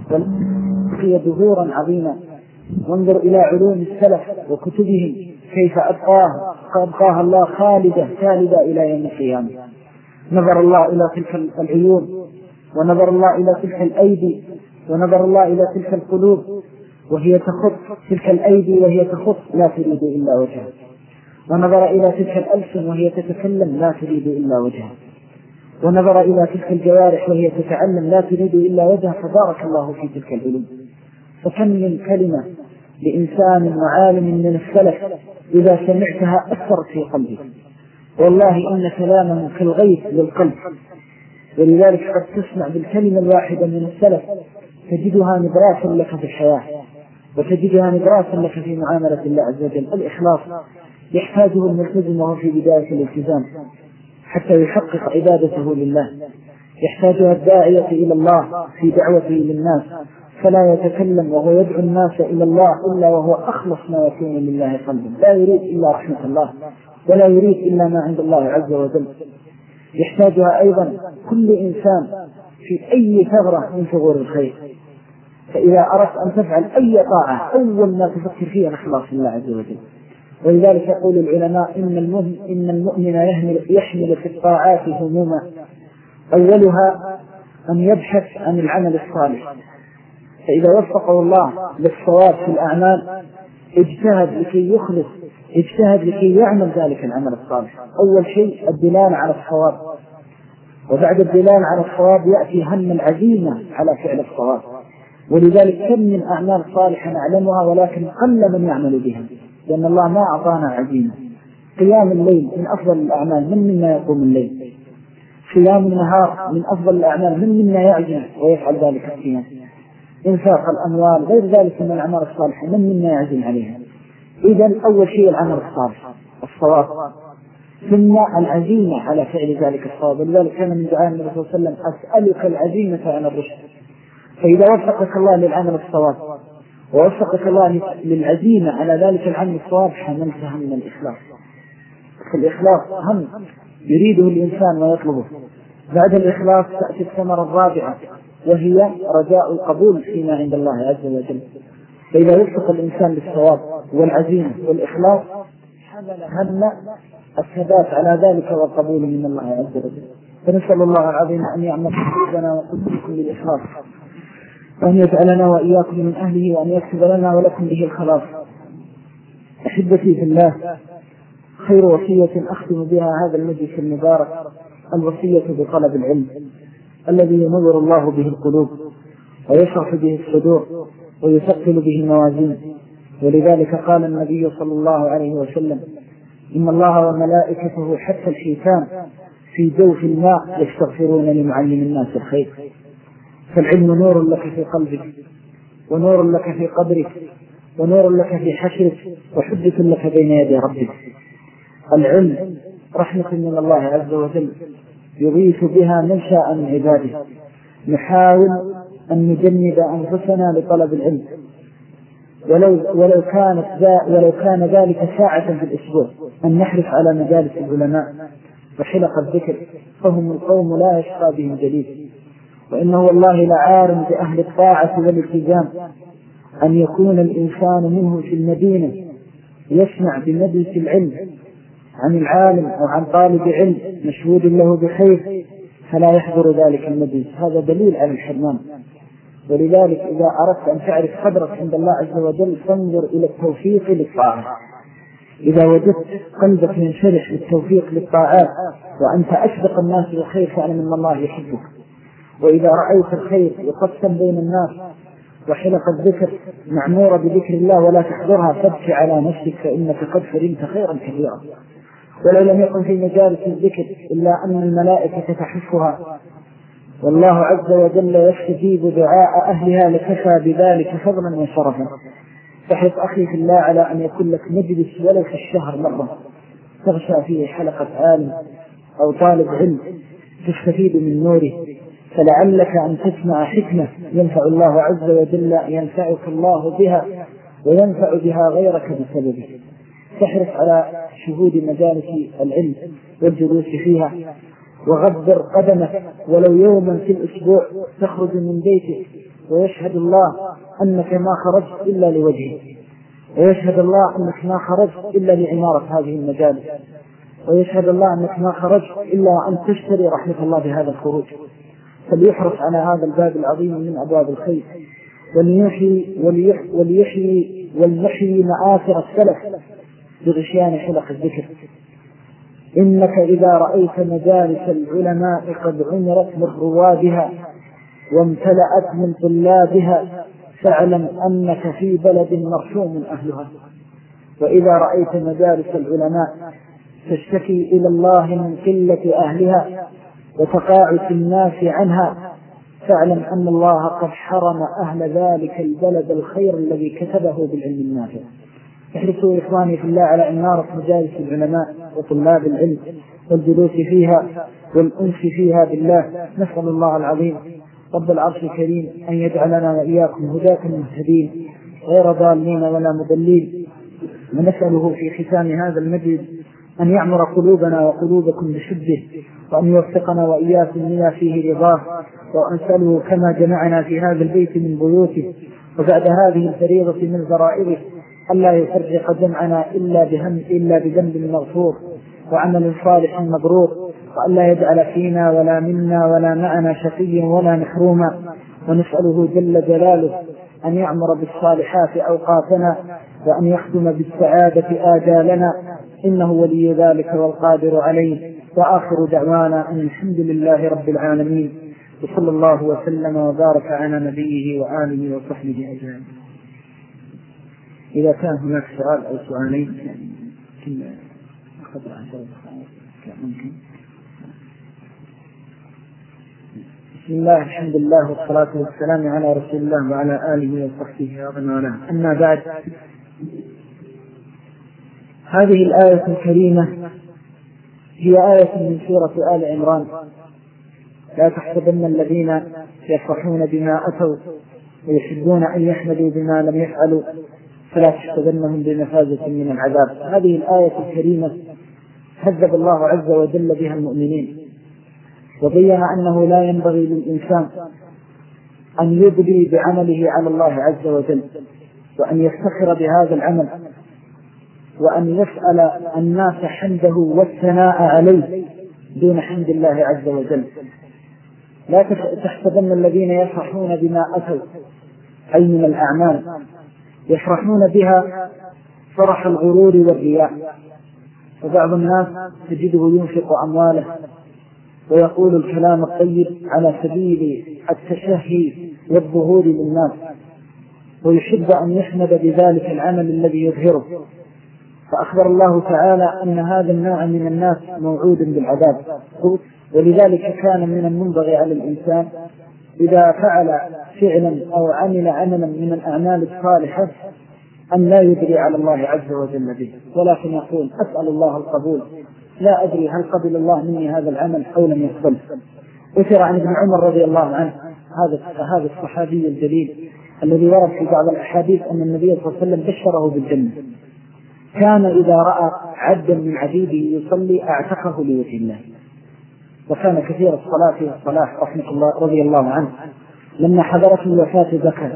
وفي ظهورا عظيما. وانظر إلى علوم السلف وكتبهم كيف أبقاها الله خالدة ثالدة إلى يوم القيامة. نظر الله إلى تلك العيون، ونظر الله إلى تلك الأيدي، ونظر الله إلى تلك القلوب، وهي تخط تلك الأيدي وهي تخط لا تريد إلا وجهه، ونظر إلى تلك الألسن وهي تتكلم لا تريد إلا وجهه، ونظر إلى تلك الجوارح وهي تتعلم لا تريد إلا وجهه، فبارك الله في تلك العلوم. فكم من كلمة لإنسان وعالم من السلف إذا سمعتها أثرت في قلبه، والله إن كلامه كالغيث للقلب. ولذلك قد تسمع بالكلمة الواحدة من السلف تجدها نبراسا لك في الحياة، وتجدها نبراسا لك في معاملة الله عز وجل. الإخلاص يحتاجه الملتزم وهو في بداية الالتزام حتى يحقق عبادته لله، يحتاجها الداعية إلى الله في دعوته للناس، فلا يتكلم وهو يدعو الناس إلى الله إلا وهو أخلص ما يكون لله قلبا، لا يريد إلا رحمة الله ولا يريد إلا ما عند الله عز وجل. يحتاجها أيضا كل إنسان في أي ثغرة من ثغور الخير. فإذا أردت أن تفعل أي طاعة أول ما تفكر فيها الإخلاص لله عز وجل. ولذلك يقول العلماء إن المؤمن يحمل في الطاعات هموما، أولها أن يبحث عن العمل الصالح، فإذا وفقه الله للصواب في الأعمال اجتهد لكي يخلص، اجتهد لكي يعمل ذلك العمل الصالح. أول شيء الدلال على الصواب، وبعد الدلال على الصواب يأتي هم العزيمة على فعل الصواب. ولذلك كم من أعمال صالحة نعلمها ولكن قل من يعمل بها، لأن الله ما أعطانا عزيمة. قيام الليل من أفضل الأعمال، من منا يقوم الليل. قيام النهار من أفضل الأعمال، من منا يعزم ويفعل ذلك القيام. إنفاق الأموال غير ذلك من الأعمال الصالحة، من منا يعزم عليها. إذن أول شيء العمل الصالح الصواب، ثم العزيمة على فعل ذلك الصواب. ولذلك كان من دعاء النبي صلى الله عليه وسلم أسألك العزيمة على الرشد. فإذا وفقك الله للعمل الصواب ووفقك الله للعزيمة على ذلك العمل الصواب حملت هم الإخلاص. فالإخلاص هم يريده الإنسان ويطلبه. بعد الإخلاص تأتي الثمرة الرابعة وهي رجاء القبول فيما عند الله عز وجل. فإذا وفق الإنسان للصواب والعزيمة والإخلاص حمل هم الثبات على ذلك والقبول من الله عز وجل. فنسأل الله العظيم أن يعمل قلوبنا وقلوبكم بالإخلاص، وأن يجعلنا وإياكم من أهله، وأن يكتب لنا ولكم به الخلاص. أحبتي في الله، خير وصية أختم بها هذا المجلس المبارك الوصية بطلب العلم الذي ينور الله به القلوب ويشرح به الصدور ويثقل به الموازين. ولذلك قال النبي صلى الله عليه وسلم: إن الله وملائكته حتى الحيتان في جوف الماء يستغفرون لمعلم الناس الخير. فالعلم نور لك في قلبك، ونور لك في قبرك، ونور لك في حشرك، وحجة لك بين يدي ربك. العلم رحمة من الله عز وجل يغيث بها من شاء من عباده. نحاول أن نجند أنفسنا لطلب العلم، ولو كان ذلك ساعة في الأسبوع، أن نحرص على مجالس العلماء وحلق الذكر، فهم القوم لا يشقى بهم جليس. وإنه والله لعار بأهل الطاعة والالتزام أن يكون الإنسان منه في المدينة يسمع بمجلس العلم عن العالم أو عن طالب علم مشهود له بخير فلا يحضر ذلك المجلس. هذا دليل على الحرمان. ولذلك إذا أردت أن تعرف قدرك عند الله عز وجل فانظر إلى التوفيق للطاعة. إذا وجدت قلبك ينشرح للتوفيق للطاعات وأنت أسبق الناس بالخير فاعلم أن الله يحبك. وإذا رأيت الخير يقسم بين الناس وحلق الذكر معمورة بذكر الله ولا تحضرها فابكي على نفسك فإنك قد فرمت خيرا كثيرا. ولو لم يكن في مجالس الذكر إلا أن الملائكة تحفها والله عز وجل يستجيب دعاء أهلها لكفى بذلك فضلا وشرفا. فحرص أخي في الله على أن يكون لك مجلس ولو في الشهر مرة تغشى فيه حلقة عالم أو طالب علم تستفيد من نوره، فلعلك أن تسمع حكمة ينفع الله عز وجل، ينفعك الله بها وينفع بها غيرك بسببه. فاحرص على شهود مجالس العلم والجلوس فيها، وغبر قدمك ولو يوما في الأسبوع تخرج من بيتك ويشهد الله أنك ما خرجت إلا لوجهه، ويشهد الله أنك ما خرجت إلا لعمارة هذه المجالس، ويشهد الله أنك ما خرجت إلا أن تشتري رحمة الله بهذا الخروج. فليحرص على هذا الباب العظيم من أبواب الخير، وليحيي مآثر السلف بغشيان حلق الذكر. إنك إذا رأيت مجالس العلماء قد عمرت من روادها وامتلأت من طلابها فاعلم أنك في بلد مرحوم أهلها. وإذا رأيت مجالس العلماء تشتكي إلى الله من قلة أهلها وتقاعس الناس عنها فاعلم أن الله قد حرم أهل ذلك البلد الخير الذي كتبه بالعلم النافع. احرصوا إخواني في الله على عمارة مجالس العلماء وطلاب العلم والجلوس فيها والأنس فيها بالله. نسأل الله العظيم رب العرش الكريم أن يجعلنا وإياكم هداة مهتدين غير ضالين ولا مضلين، ونسأله في ختام هذا المجلس أن يعمر قلوبنا وقلوبكم بحبه، وأن يوفقنا وإياكم لما فيه رضاه، وأنسأله كما جمعنا في هذا البيت من بيوته وبعد هذه الفريضة من ذرائره ألا يفرق جمعنا إلا بذنب مغفور وعمل صالح مبرور، وألا يجعل فينا ولا منا ولا معنا شقيا ولا محروما. ونسأله جل جلاله أن يعمر بالصالحات أوقاتنا وأن يختم بالسعادة آجالنا، إنه ولي ذلك والقادر عليه. وآخر دعوانا أن الحمد لله رب العالمين، وصلى الله وسلم وبارك على نبيه وآله وصحبه أجمعين. إذا كان هناك سؤال أو سؤالين ممكن أخذ 10 دقائق ممكن. بسم الله الحمد لله والصلاة والسلام على رسول الله وعلى آله وصحبه ومن والاه. أما بعد، هذه الآية الكريمة هي آية من سورة آل عمران. لا تحسبن الذين يفرحون بما أتوا ويحبون أن يحمدوا بما لم يفعلوا فلا تحسبنهم بمفازة من العذاب. هذه الآية الكريمة هذب الله عز وجل بها المؤمنين، وبين أنه لا ينبغي للإنسان أن يبدي بعمله على الله عز وجل وأن يفتخر بهذا العمل وأن يسأل الناس حمده والثناء عليه دون حمد الله عز وجل. لا تحسبن الذين يفرحون بما أتوا أي من الأعمال يفرحون بها فرح الغرور والرياء. وبعض الناس تجده ينفق أمواله ويقول الكلام الطيب على سبيل التشهي والظهور للناس، ويحب أن يحمد بذلك العمل الذي يظهره. فأخبر الله تعالى أن هذا النوع من الناس موعود بالعذاب، ولذلك كان من المنبغي على الإنسان إذا فعل فعلا أو عمل عملا من الأعمال الصالحة أن لا يدري على الله عز وجل به، ولكن يقول أسأل الله القبول، لا أدري هل قبل الله مني هذا العمل أو لم يقبل. أثر عن ابن عمر رضي الله عنه هذا الصحابي الجليل الذي ورد في بعض الأحاديث أن النبي صلى الله عليه وسلم بشره بالجنة. كان إذا رأى عبدا من عبيده يصلي أعتقه لوجه الله، وكان كثير الصلاة والصلاح رحمه الله رضي الله عنه. لما حضرته الوفاة بكى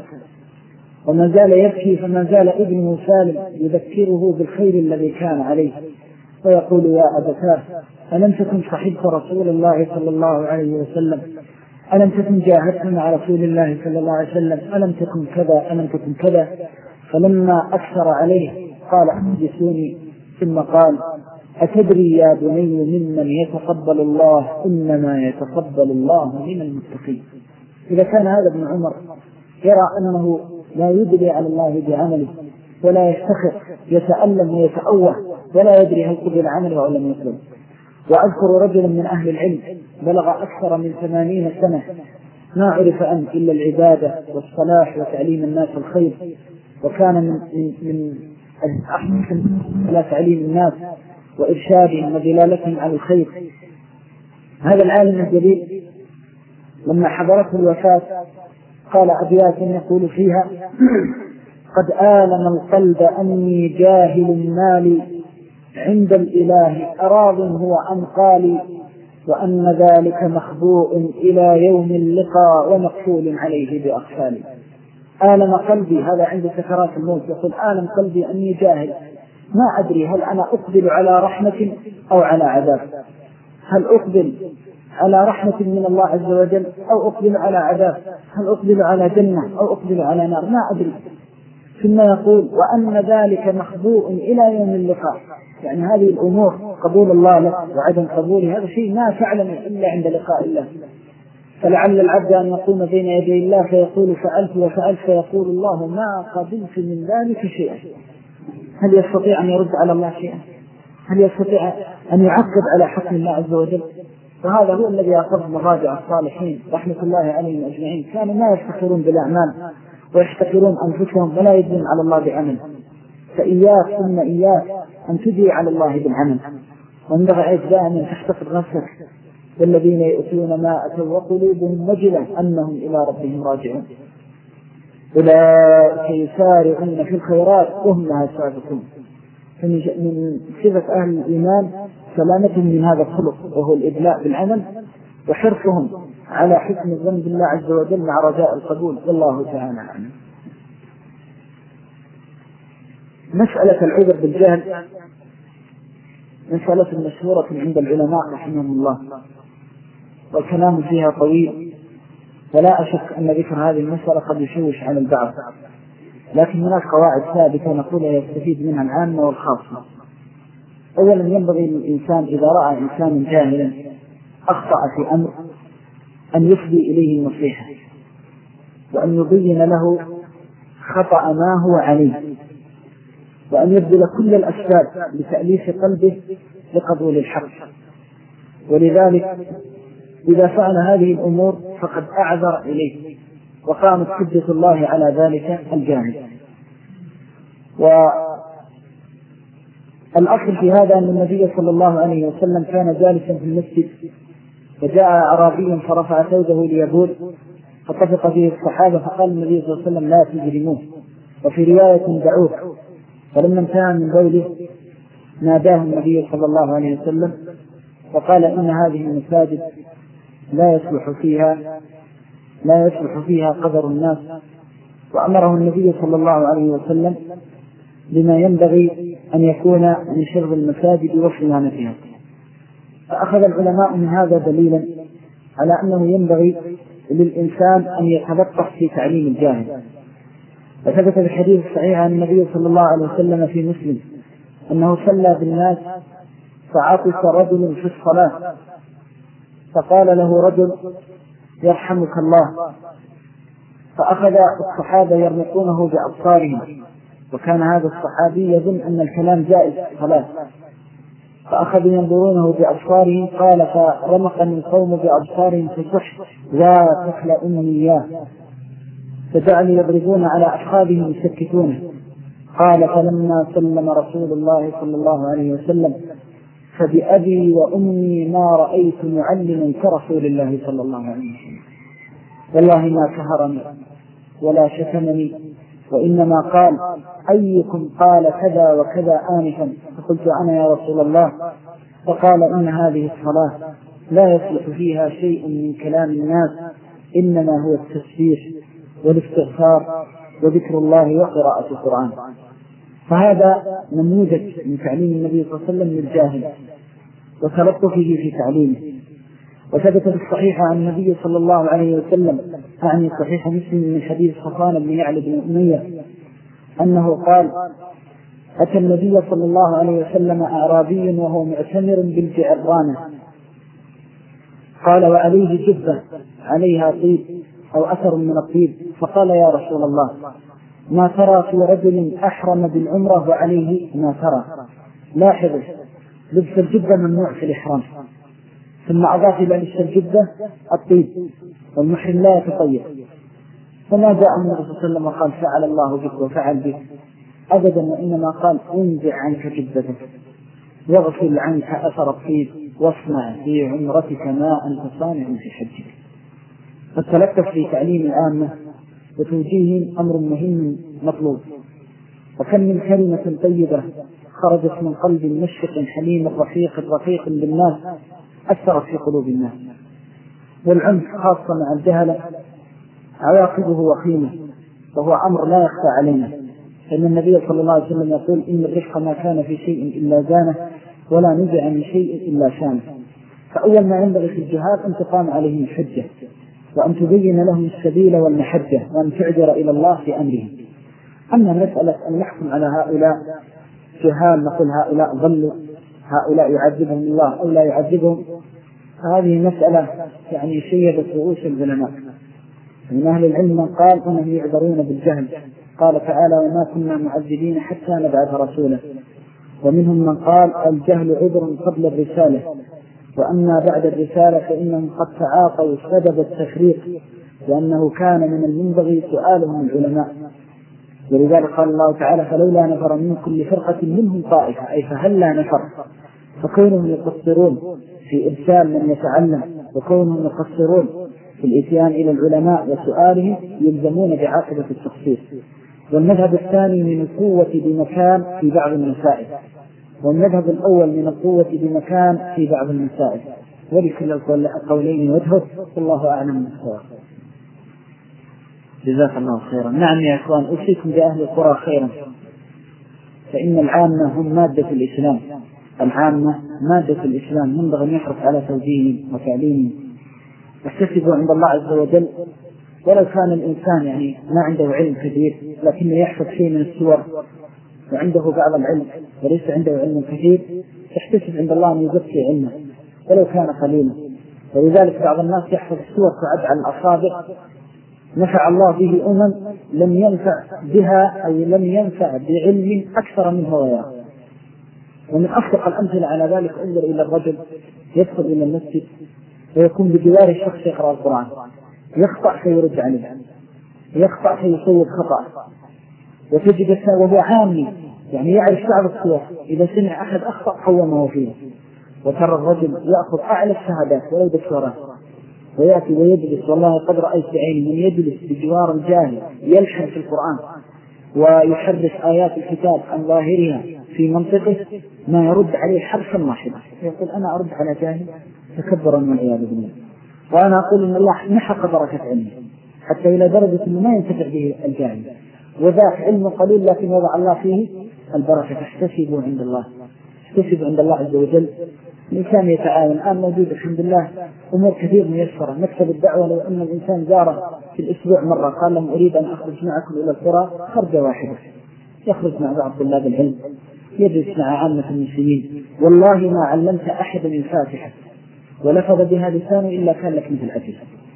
وما زال يبكي، فما زال ابنه سالم يذكره بالخير الذي كان عليه ويقول يا أبتاه ألم تكن صحبت رسول الله صلى الله عليه وسلم، ألم تكن جاهدت مع رسول الله صلى الله عليه وسلم، ألم تكن كذا ألم تكن كذا. فلما أكثر عليه قال أحدثوني، ثم قال أتدري يا بني ممن يتقبل الله؟ إنما يتقبل الله من المتقين. إذا كان هذا ابن عمر يرى أنه لا يدري على الله بعمله ولا يفتخر، يتألم ويتأوه ولا يدري هل قبل عمله أو لم يقبل. وأذكر رجلا من أهل العلم بلغ أكثر من 80 سنة ما عرف عنه إلا العبادة والصلاح وتعليم الناس الخير، وكان من أحسن على تعليم الناس وإرشادهم ودلالتهم على الخير. هذا العالم الجليل لما حضرته الوفاة قال أبيات يقول فيها قد آلم القلب أني جاهل المال عند الإله أراض هو أم قالي، وأن ذلك مخبوء إلى يوم اللقاء ومقفول عليه بأقفالي. آلم قلبي، هذا عند سكرات الموت يقول آلم قلبي أني جاهل، ما أدري هل أنا أقبل على رحمة أو على عذاب، هل أقبل على رحمة من الله عز وجل أو أقبل على عذاب، هل أقبل على جنة أو أقبل على نار، ما أدري. ثم يقول وأن ذلك مخبوء إلى يوم اللقاء، يعني هذه الأمور قبول الله لك وعدم قبوله هذا شيء ما تعلم إلا عند لقاء الله. فلعل العبد أن يقوم بين يدي الله فيقول فعلت وفعلت، فيقول الله ما قبلت من ذلك شيئا. هل يستطيع أن يرد على الله شيئا؟ هل يستطيع أن يعقب على حكم الله عز وجل؟ فهذا هو الذي أخذ مراجع الصالحين رحمة الله عليهم أجمعين، كانوا ما يفتخرون بالأعمال ويحتقرون أنفسهم ولا يدين على الله بعمل. فإياك ثم إياك أن تدعي على الله بالعمل، وانبغي عليك دائما تحتقر نفسك. والذين يؤتون ما أتوا وقلوبهم وجلة أنهم إلى ربهم راجعون أولئك يسارعون في الخيرات وهم لها سابقون. من صفة أهل الإيمان سلامتهم من هذا الخلق، وهو الإدلاء بالعمل وحرصهم على حكم الظن بالله عز وجل مع رجاء القبول. والله تعالى أعلم. مسألة العذر بالجهل مسألة مشهورة عند العلماء رحمهم الله، والكلام فيها طويل، ولا أشك أن ذكر هذه المسألة قد يشوش على البعض، لكن هناك قواعد ثابتة نقول يستفيد منها العامة والخاصة. أولا ينبغي للإنسان إذا رأى إنسانا جاهلا أخطأ في أمر أن يفضي إليه النصيحة، وأن يبين له خطأ ما هو عليه، وأن يبذل كل الأسباب لتأليف قلبه لقبول الحق. ولذلك إذا فعل هذه الأمور فقد أعذر إليه، وقامت حجة الله على ذلك الجانب. والأصل في هذا أن النبي صلى الله عليه وسلم كان جالسا في المسجد، فجاء أعرابي فرفع ثوبه ليبول، فطفق به الصحابة، فقال النبي صلى الله عليه وسلم لا تجرموه، وفي رواية دعوه. فلما انتهى من بوله ناداه النبي صلى الله عليه وسلم وقال إن هذه المساجد لا يصلح فيها قدر الناس، وأمره النبي صلى الله عليه وسلم بما ينبغي أن يكون من شرب المساجد وصيانتها. فأخذ العلماء من هذا دليلا على أنه ينبغي للإنسان أن يتلطف في تعليم الجاهل. وثبت بالحديث الصحيح عن النبي صلى الله عليه وسلم في مسلم أنه صلى بالناس فعطس رجل في الصلاة، فقال له رجل يرحمك الله، فأخذ الصحابة يرمقونه بأبصارهم، وكان هذا الصحابي يظن أن الكلام جائز في الصلاة، فأخذوا ينظرونه بأبصارهم، قال فرمقني القوم بأبصارهم في الصح لا تخل أمي إياه، فجعلوا يضربون على أفخاذهم يسكتونه. قال فلما سلم رسول الله صلى الله عليه وسلم فبأبي وأمي ما رأيت معلما كرسول الله صلى الله عليه وسلم، والله ما كهرني ولا شتمني، وإنما قال أيكم قال كذا وكذا آنفا، فقلت أنا يا رسول الله، فقال إن هذه الصلاة لا يصلح فيها شيء من كلام الناس، إنما هو التسبيح والاستغفار وذكر الله وقراءة القرآن. فهذا نموذج من تعليم النبي صلى الله عليه وسلم للجاهل وتلطفه في تعليمه. وثبت في الصحيح عن النبي صلى الله عليه وسلم، يعني صحيح مسلم من حديث صفوان بن يعلى بن أمية أنه قال أتى النبي صلى الله عليه وسلم أعرابي وهو معتمر بالجعرانة، قال وعليه جبة عليها طيب أو أثر من الطيب، فقال يا رسول الله ما ترى في رجل أحرم بالعمرة وعليه ما ترى؟ لاحظوا لبس الجبة ممنوع في الإحرام، ثم أضاف إلى لبس الجبة الطيب، والمحرم لا يتطيب. فما جاء النبي صلى الله عليه وسلم وقال فعل الله بك وفعل بك أبدا، وإنما قال انزع عنك جبتك واغسل عنك أثر الطيب واصنع في عمرتك ما أنت صانع في حجك. فالتلطف في تعليم العامة وتوجيه أمر مهم مطلوب. وكم من كلمة طيبة خرجت من قلب مشفق حليم رفيق بالناس أثرت في قلوب الناس. والعنف خاصة مع الجهلة عواقبه وخيمة، وهو أمر لا يخفى علينا، فإن النبي صلى الله عليه وسلم يقول إن الرفق ما كان في شيء إلا زانه، ولا نزع من شيء إلا شانه. فأول ما ينبغي في الجهاد أن تقام عليهم الحجة، وأن تبين لهم السبيل والمحجة، وأن تعذر إلى الله في أمرهم. أما مسألة أن نحكم على هؤلاء جهال، نقول هؤلاء ضلوا، هؤلاء يعذبهم الله أو لا يعذبهم، هذه مسألة يعني شيبت رؤوس العلماء. من أهل العلم من قال أنهم يعذرون بالجهل، قال تعالى وما كنا معذبين حتى نبعث رسولا. ومنهم من قال الجهل عذر قبل الرسالة، وأما بعد الرسالة فإنهم قد تعاطوا سبب التفريق، لأنه كان من المنبغي سؤالهم العلماء. ولذلك قال الله تعالى فلولا نفر من كل فرقة منهم طائفة، أي فهلا نفر. فكونهم يقصرون في إرسال من يتعلم، وكونهم يقصرون في الإتيان إلى العلماء وسؤالهم يلزمون بعاقبة التقصير. والمذهب الثاني من القوة بمكان في بعض المسائل، والمذهب الأول من القوة بمكان في بعض المسائل، ولكل القولين وجهه، والله أعلم بالصواب. جزاك الله خيرا. نعم يا إخوان، أوصيكم بأهل القرى خيرا، فإن العامة هم مادة الإسلام، العامة مادة الإسلام، ينبغي أن يحرص على توجيههم وتعليمهم. يحتسبوا عند الله عز وجل، ولو كان الإنسان يعني ما عنده علم كثير لكنه يحفظ شيء من السور وعنده بعض العلم وليس عنده علم كثير، يحتسب عند الله أن يزكي علمه ولو كان قليلا. ولذلك بعض الناس يحفظ السور تعد على الأصابع، نفع الله به لم ينفع بها أو لم ينفع بعلم أكثر منه وياه. ومن أصدق الأمثلة على ذلك انظر إلى الرجل يدخل إلى المسجد ويكون بجوار الشخص يقرأ القرآن، يخطأ فيرد عليه، يخطأ فيصوب خطأ، وتجد وهو عامي يعني يعرف بعض الصور، إذا سمع أحد أخطأ قومه فيه. وترى الرجل يأخذ أعلى الشهادات ولو دكتوراه، ويأتي ويجلس، والله قد رأيت بعيني من يجلس بجوار الجاهل يلحن في القرآن ويحرف آيات الكتاب عن ظاهرها في منطقه ما يرد عليه حرفا واحدا، يقول أنا أرد على جاهل تكبرا والعياذ بالله. وأنا أقول إن الله محق بركة علمه حتى إلى درجة أنه ما ينتفع به الجاهل، وذاك علم قليل لكن وضع الله فيه البركة. فاحتسبوا عند الله، احتسبوا عند الله عز وجل. الإنسان يتعاون، الآن موجود الحمد لله أمور كثير ميسرة. مكتب الدعوة لو أن الإنسان زاره في الأسبوع مرة قال لهم أريد أن أخرج معكم إلى القرى، خرجة واحدة، يخرج مع بعض طلاب العلم، يجلس مع عامة المسلمين. والله ما علمت أحد من فاتحة ولفظ بها لسانه إلا كان لك مثل أجل،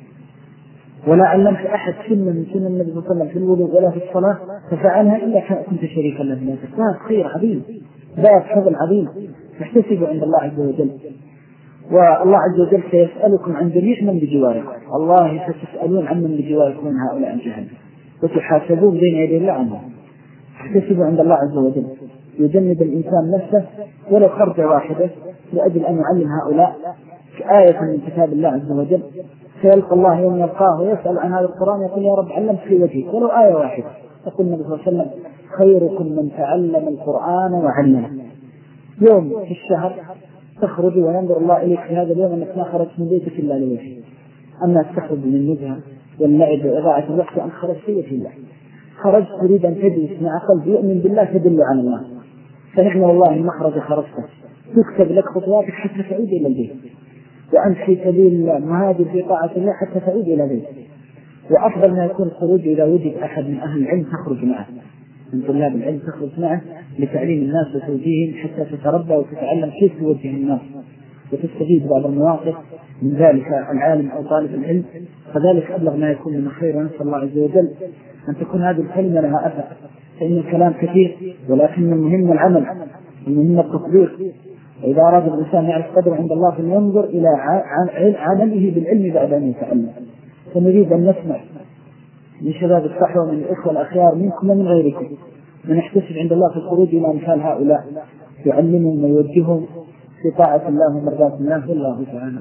ولا علمت أحد سنة من سنة النبي صلى الله عليه وسلم في الوضوء ولا في الصلاة ففعلها إلا كنت شريكا له. ذات خير عظيم، ذات فضل عظيم. فاحتسبوا عند الله عز وجل، والله عز وجل سيسألكم عن جميع من بجواركم. الله ستسألون عن من بجواركم من هؤلاء الجهل وتحاسبون بين يدي الله عنهم. احتسبوا عند الله عز وجل، يجند الإنسان نفسه ولو خرجة واحدة لأجل أن يعلم هؤلاء آية من كتاب الله عز وجل. سيلقى الله يوم يلقاه ويسأل عن هذا القرآن يقول يا رب علمت في وجهي ولو آية واحدة. يقول النبي صلى الله عليه وسلم خيركم من تعلم القرآن وعلمه. يوم في الشهر تخرج وينظر الله إليك في هذا اليوم أنك ما خرجت من بيتك إلا لوجهه. أما تخرج من النزهة واللعب وإضاعة الوقت أن خرجت في وجه الله، خرجت تريد أن تجلس مع قلب يؤمن بالله تدل على الله، فنحن والله المخرج خرجته تكتب لك خطواتك حتى تعود إلى البيت، وأنت في سبيل مهاجر في طاعة الله حتى تعود إلى بيت. وأفضل ما يكون الخروج إذا وجد أحد من أهل العلم تخرج معه، من طلاب العلم تخرج معه لتعليم الناس وتوجيههم حتى تتربى وتتعلم كيف توجه الناس وتستفيد بعض المواقف من ذلك العالم أو طالب العلم، فذلك أبلغ ما يكون من الخير. ونسأل الله عز وجل أن تكون هذه الكلمة لها أثر، فإن الكلام كثير ولكن المهم العمل، المهم التطبيق. إذا أراد الإنسان يعرف قدره عند الله فلينظر إلى عمله بالعلم بعد أن يتعلم. فنريد أن نسمع من شباب الصحوة ومن الإخوة الأخيار منكم ومن غيركم من يحتسب عند الله في الخروج إلى أمثال هؤلاء يعلمهم ويوجههم في طاعة الله ومرضاة الله، والله تعالى.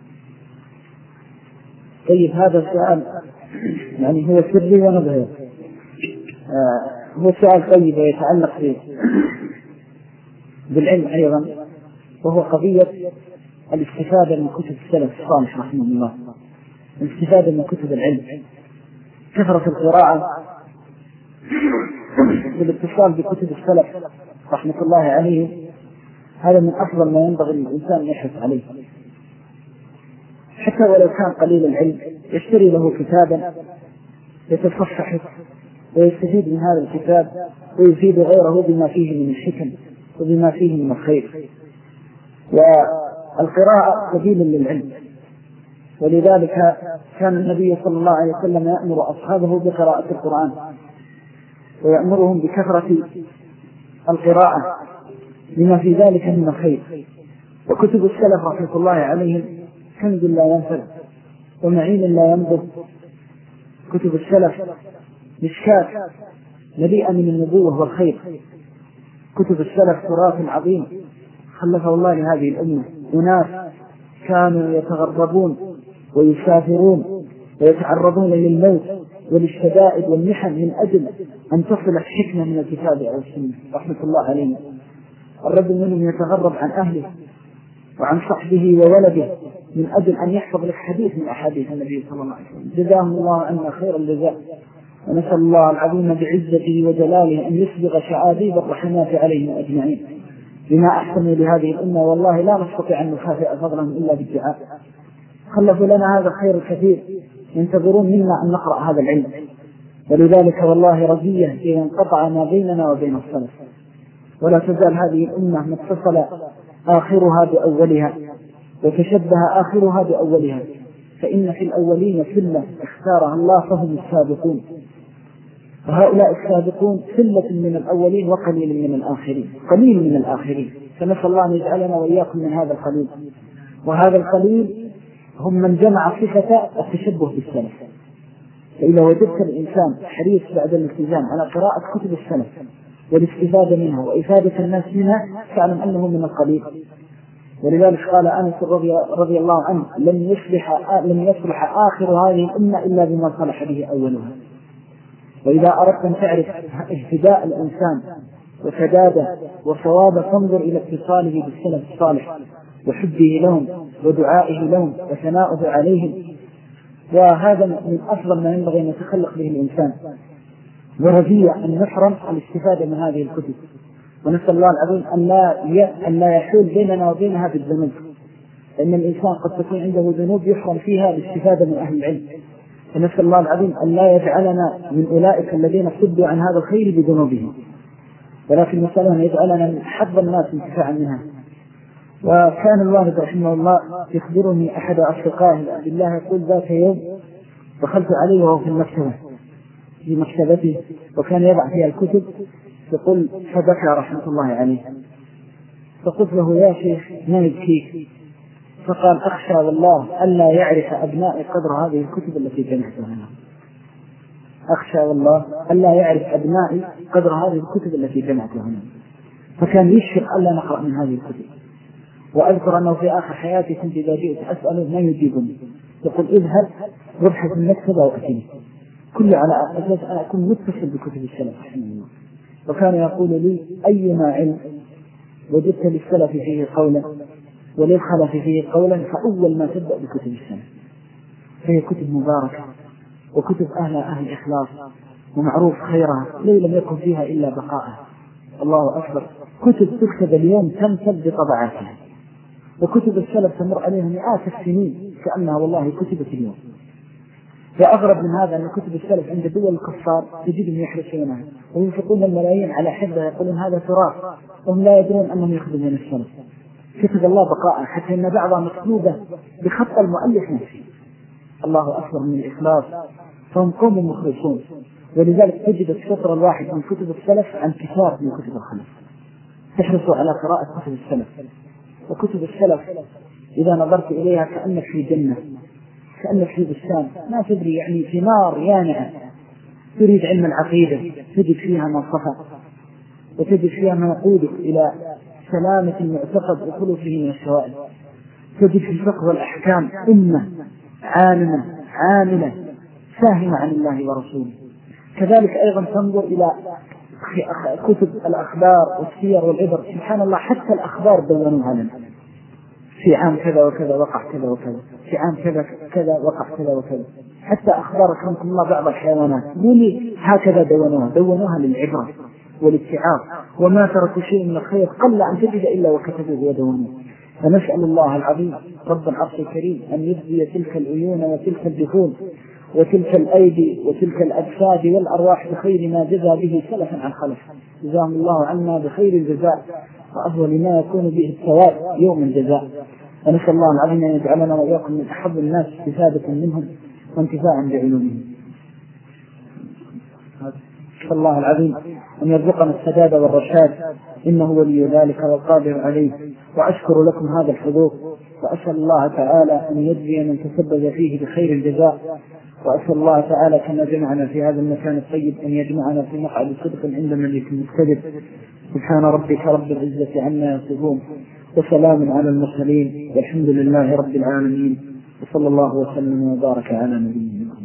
طيب هذا السؤال يعني هو سري ونظري، هو سؤال طيب ويتعلق بالعلم أيضا، وهو قضية الاستفادة من كتب السلف الصالح رحمه الله، الاستفادة من كتب العلم، كثرة القراءة بالاتصال بكتب السلف رحمة الله عليه، هذا من أفضل ما ينبغي الإنسان يحرص عليه. حتى ولو كان قليل العلم يشتري له كتابا يتصفحه ويستفيد من هذا الكتاب ويفيد غيره بما فيه من الحكم وبما فيه من الخير. والقراءة سبيل للعلم، ولذلك كان النبي صلى الله عليه وسلم يأمر أصحابه بقراءة القرآن ويأمرهم بكثرة القراءة لما في ذلك من الخير. وكتب السلف رحمة الله عليهم كنز لا ينفد ومعين لا ينضب. كتب السلف مشكاة مليئة من النبوة والخير. كتب السلف تراث عظيم خلفه الله لهذه الأمة. أناس كانوا يتغربون ويسافرون ويتعرضون للموت وللشدائد والمحن من أجل أن تصل الحكمة من الكتاب أو السنة رحمة الله عليهم. الرجل منهم يتغرب عن أهله وعن صحبه وولده من أجل أن يحفظ لك حديث من أحاديث النبي صلى الله عليه وسلم. جزاهم الله عنا خير الجزاء، ونسأل الله العظيم بعزته وجلاله أن يسبغ شعابيب الرحمات عليهم أجمعين بما أحسنوا لهذه الأمة. والله لا نستطيع أن نكافئ فضلهم إلا بالدعاء. خلفوا لنا هذا الخير الكثير، ينتظرون منا أن نقرأ هذا العلم. ولذلك والله رجية إذا انقطع ما بيننا وبين السلف. ولا تزال هذه الأمة متصل آخرها بأولها وتشبه آخرها بأولها، فإن في الأولين ثلة اختارها الله فهم السابقون، وهؤلاء السابقون ثلة من الأولين وقليل من الآخرين، قليل من الآخرين. فنسأل الله أن يجعلنا وإياكم من هذا القليل. وهذا القليل هم من جمع صفة التشبه بالسلف. فإذا وجدت الإنسان حريص بعد الالتزام على قراءة كتب السلف والاستفادة منها وإفادة الناس منها فاعلم أنه من القليل. ولذلك قال أنس رضي الله عنه لن يصلح آخر هذه الأمة إلا بما صلح به أولها. وإذا أردت أن تعرف اهتداء الإنسان وسداده وصوابه فانظر إلى اتصاله بالسلف الصالح وحبه لهم ودعائه لهم وثناؤه عليهم. وهذا من أفضل ما ينبغي أن يتخلق به الإنسان، ورجية أن نحرم الاستفادة من هذه الكتب. ونسأل الله العظيم أن لا يحول بيننا وبينها بالذنوب، لأن الإنسان قد تكون عنده ذنوب يحرم فيها الاستفادة من أهل العلم. فنسأل الله العظيم أن لا يجعلنا من أولئك الذين صدوا عن هذا الخير بذنوبهم، ولكن نسأل أن يجعلنا من حظ الناس انتفاعا منها. وكان الوالد رحمه الله يخبرني أحد أصدقائه بالله يقول ذات يوم دخلت عليه وهو في المكتبة في مكتبته وكان يضع فيها الكتب، يقول فبكى رحمة الله عليه. فقلت له يا شيخ ما يبكيك؟ فقال أخشى والله ألا يعرف أبنائي قدر هذه الكتب التي جمعتها هنا. أخشى والله ألا يعرف أبنائي قدر هذه الكتب التي جمعتها هنا. فكان يشفق ألا نقرأ من هذه الكتب. وأذكر أنه في آخر حياتي كنت إذا جئت أسأله ما يجيبني، يقول اذهب وابحث في المكتبة وأتني، كل على أساس أن أكون متصل بكتب السلف رحمه الله. وكان يقول لي أيما علم وجدت للسلف فيه قولا وللخلف فيه قولا فأول ما تبدأ بكتب السلف. فهي كتب مباركة وكتب أهل إخلاص ومعروف خيرها لو لم يكن فيها إلا بقاءها. الله أكبر، كتب تكتب اليوم تمثل بطبعاتها، وكتب السلف تمر عليها مئات السنين كأنها والله كتبت اليوم. وأغرب من هذا أن كتب السلف عند دول الكفار تجدهم يحرسونها وينفقون الملايين على حفظها، يقولون هذا تراث، وهم لا يدرون أنهم يأخذون من السلف. كتب الله بقاء حتى أن بعضها مكتوبة بخط المؤلف نفسه. الله أكبر من الإخلاص، فهم قوم مخلصون. ولذلك تجد السطر الواحد من كتب السلف عن كتاب من كتب الخلف. تحرصوا على قراءة كتب السلف. وكتب السلف إذا نظرت إليها كأنك في جنة، كأنك في بستان ما تدري، يعني ثمار يانعة. تريد علم العقيدة تجد فيها ما صفى، وتجد فيها ما يقودك إلى سلامة المعتقد وخلوصه من الشوائب. تجد في الفقه والأحكام أمة عالمة عاملة فاهمة عن الله ورسوله. كذلك أيضا تنظر إلى كتب الأخبار والسير والعبر، سبحان الله حتى الأخبار دونوها لنا، في عام كذا وكذا وقع كذا وكذا، في عام كذا كذا وقع كذا وكذا. حتى أخبار رحمكم الله بعض الحيوانات لولي هكذا دونوها للعبرة والاتعاظ. وما تركوا شيء من الخير قل أن تجد إلا وكتبوه ودونوه. فنسأل الله العظيم رب العرش الكريم أن يجزي تلك العيون وتلك الجفون وتلك الأيدي وتلك الأجساد والأرواح بخير ما جزى به سلفا عن خلف. جزاهم الله عنا بخير الجزاء وأفضل ما يكون به الثواب يوم الجزاء. ونسأل الله العظيم أن يجعلنا وإياكم من أحب الناس استفادة منهم وانتفاعا بعلومهم. نسأل الله العظيم أن يرزقنا السداد والرشاد إنه ولي ذلك والقادر عليه. وأشكر لكم هذا الحضور، وأسأل الله تعالى أن يجزي من تسبب فيه بخير الجزاء. وأسأل الله تعالى كما جمعنا في هذا المكان الطيب أن يجمعنا في مقعد صدق عند ملك مقتدر. سبحان ربك رب العزة عما يصفون وسلام على المرسلين والحمد لله رب العالمين، وصلى الله وسلم وبارك على نبينا.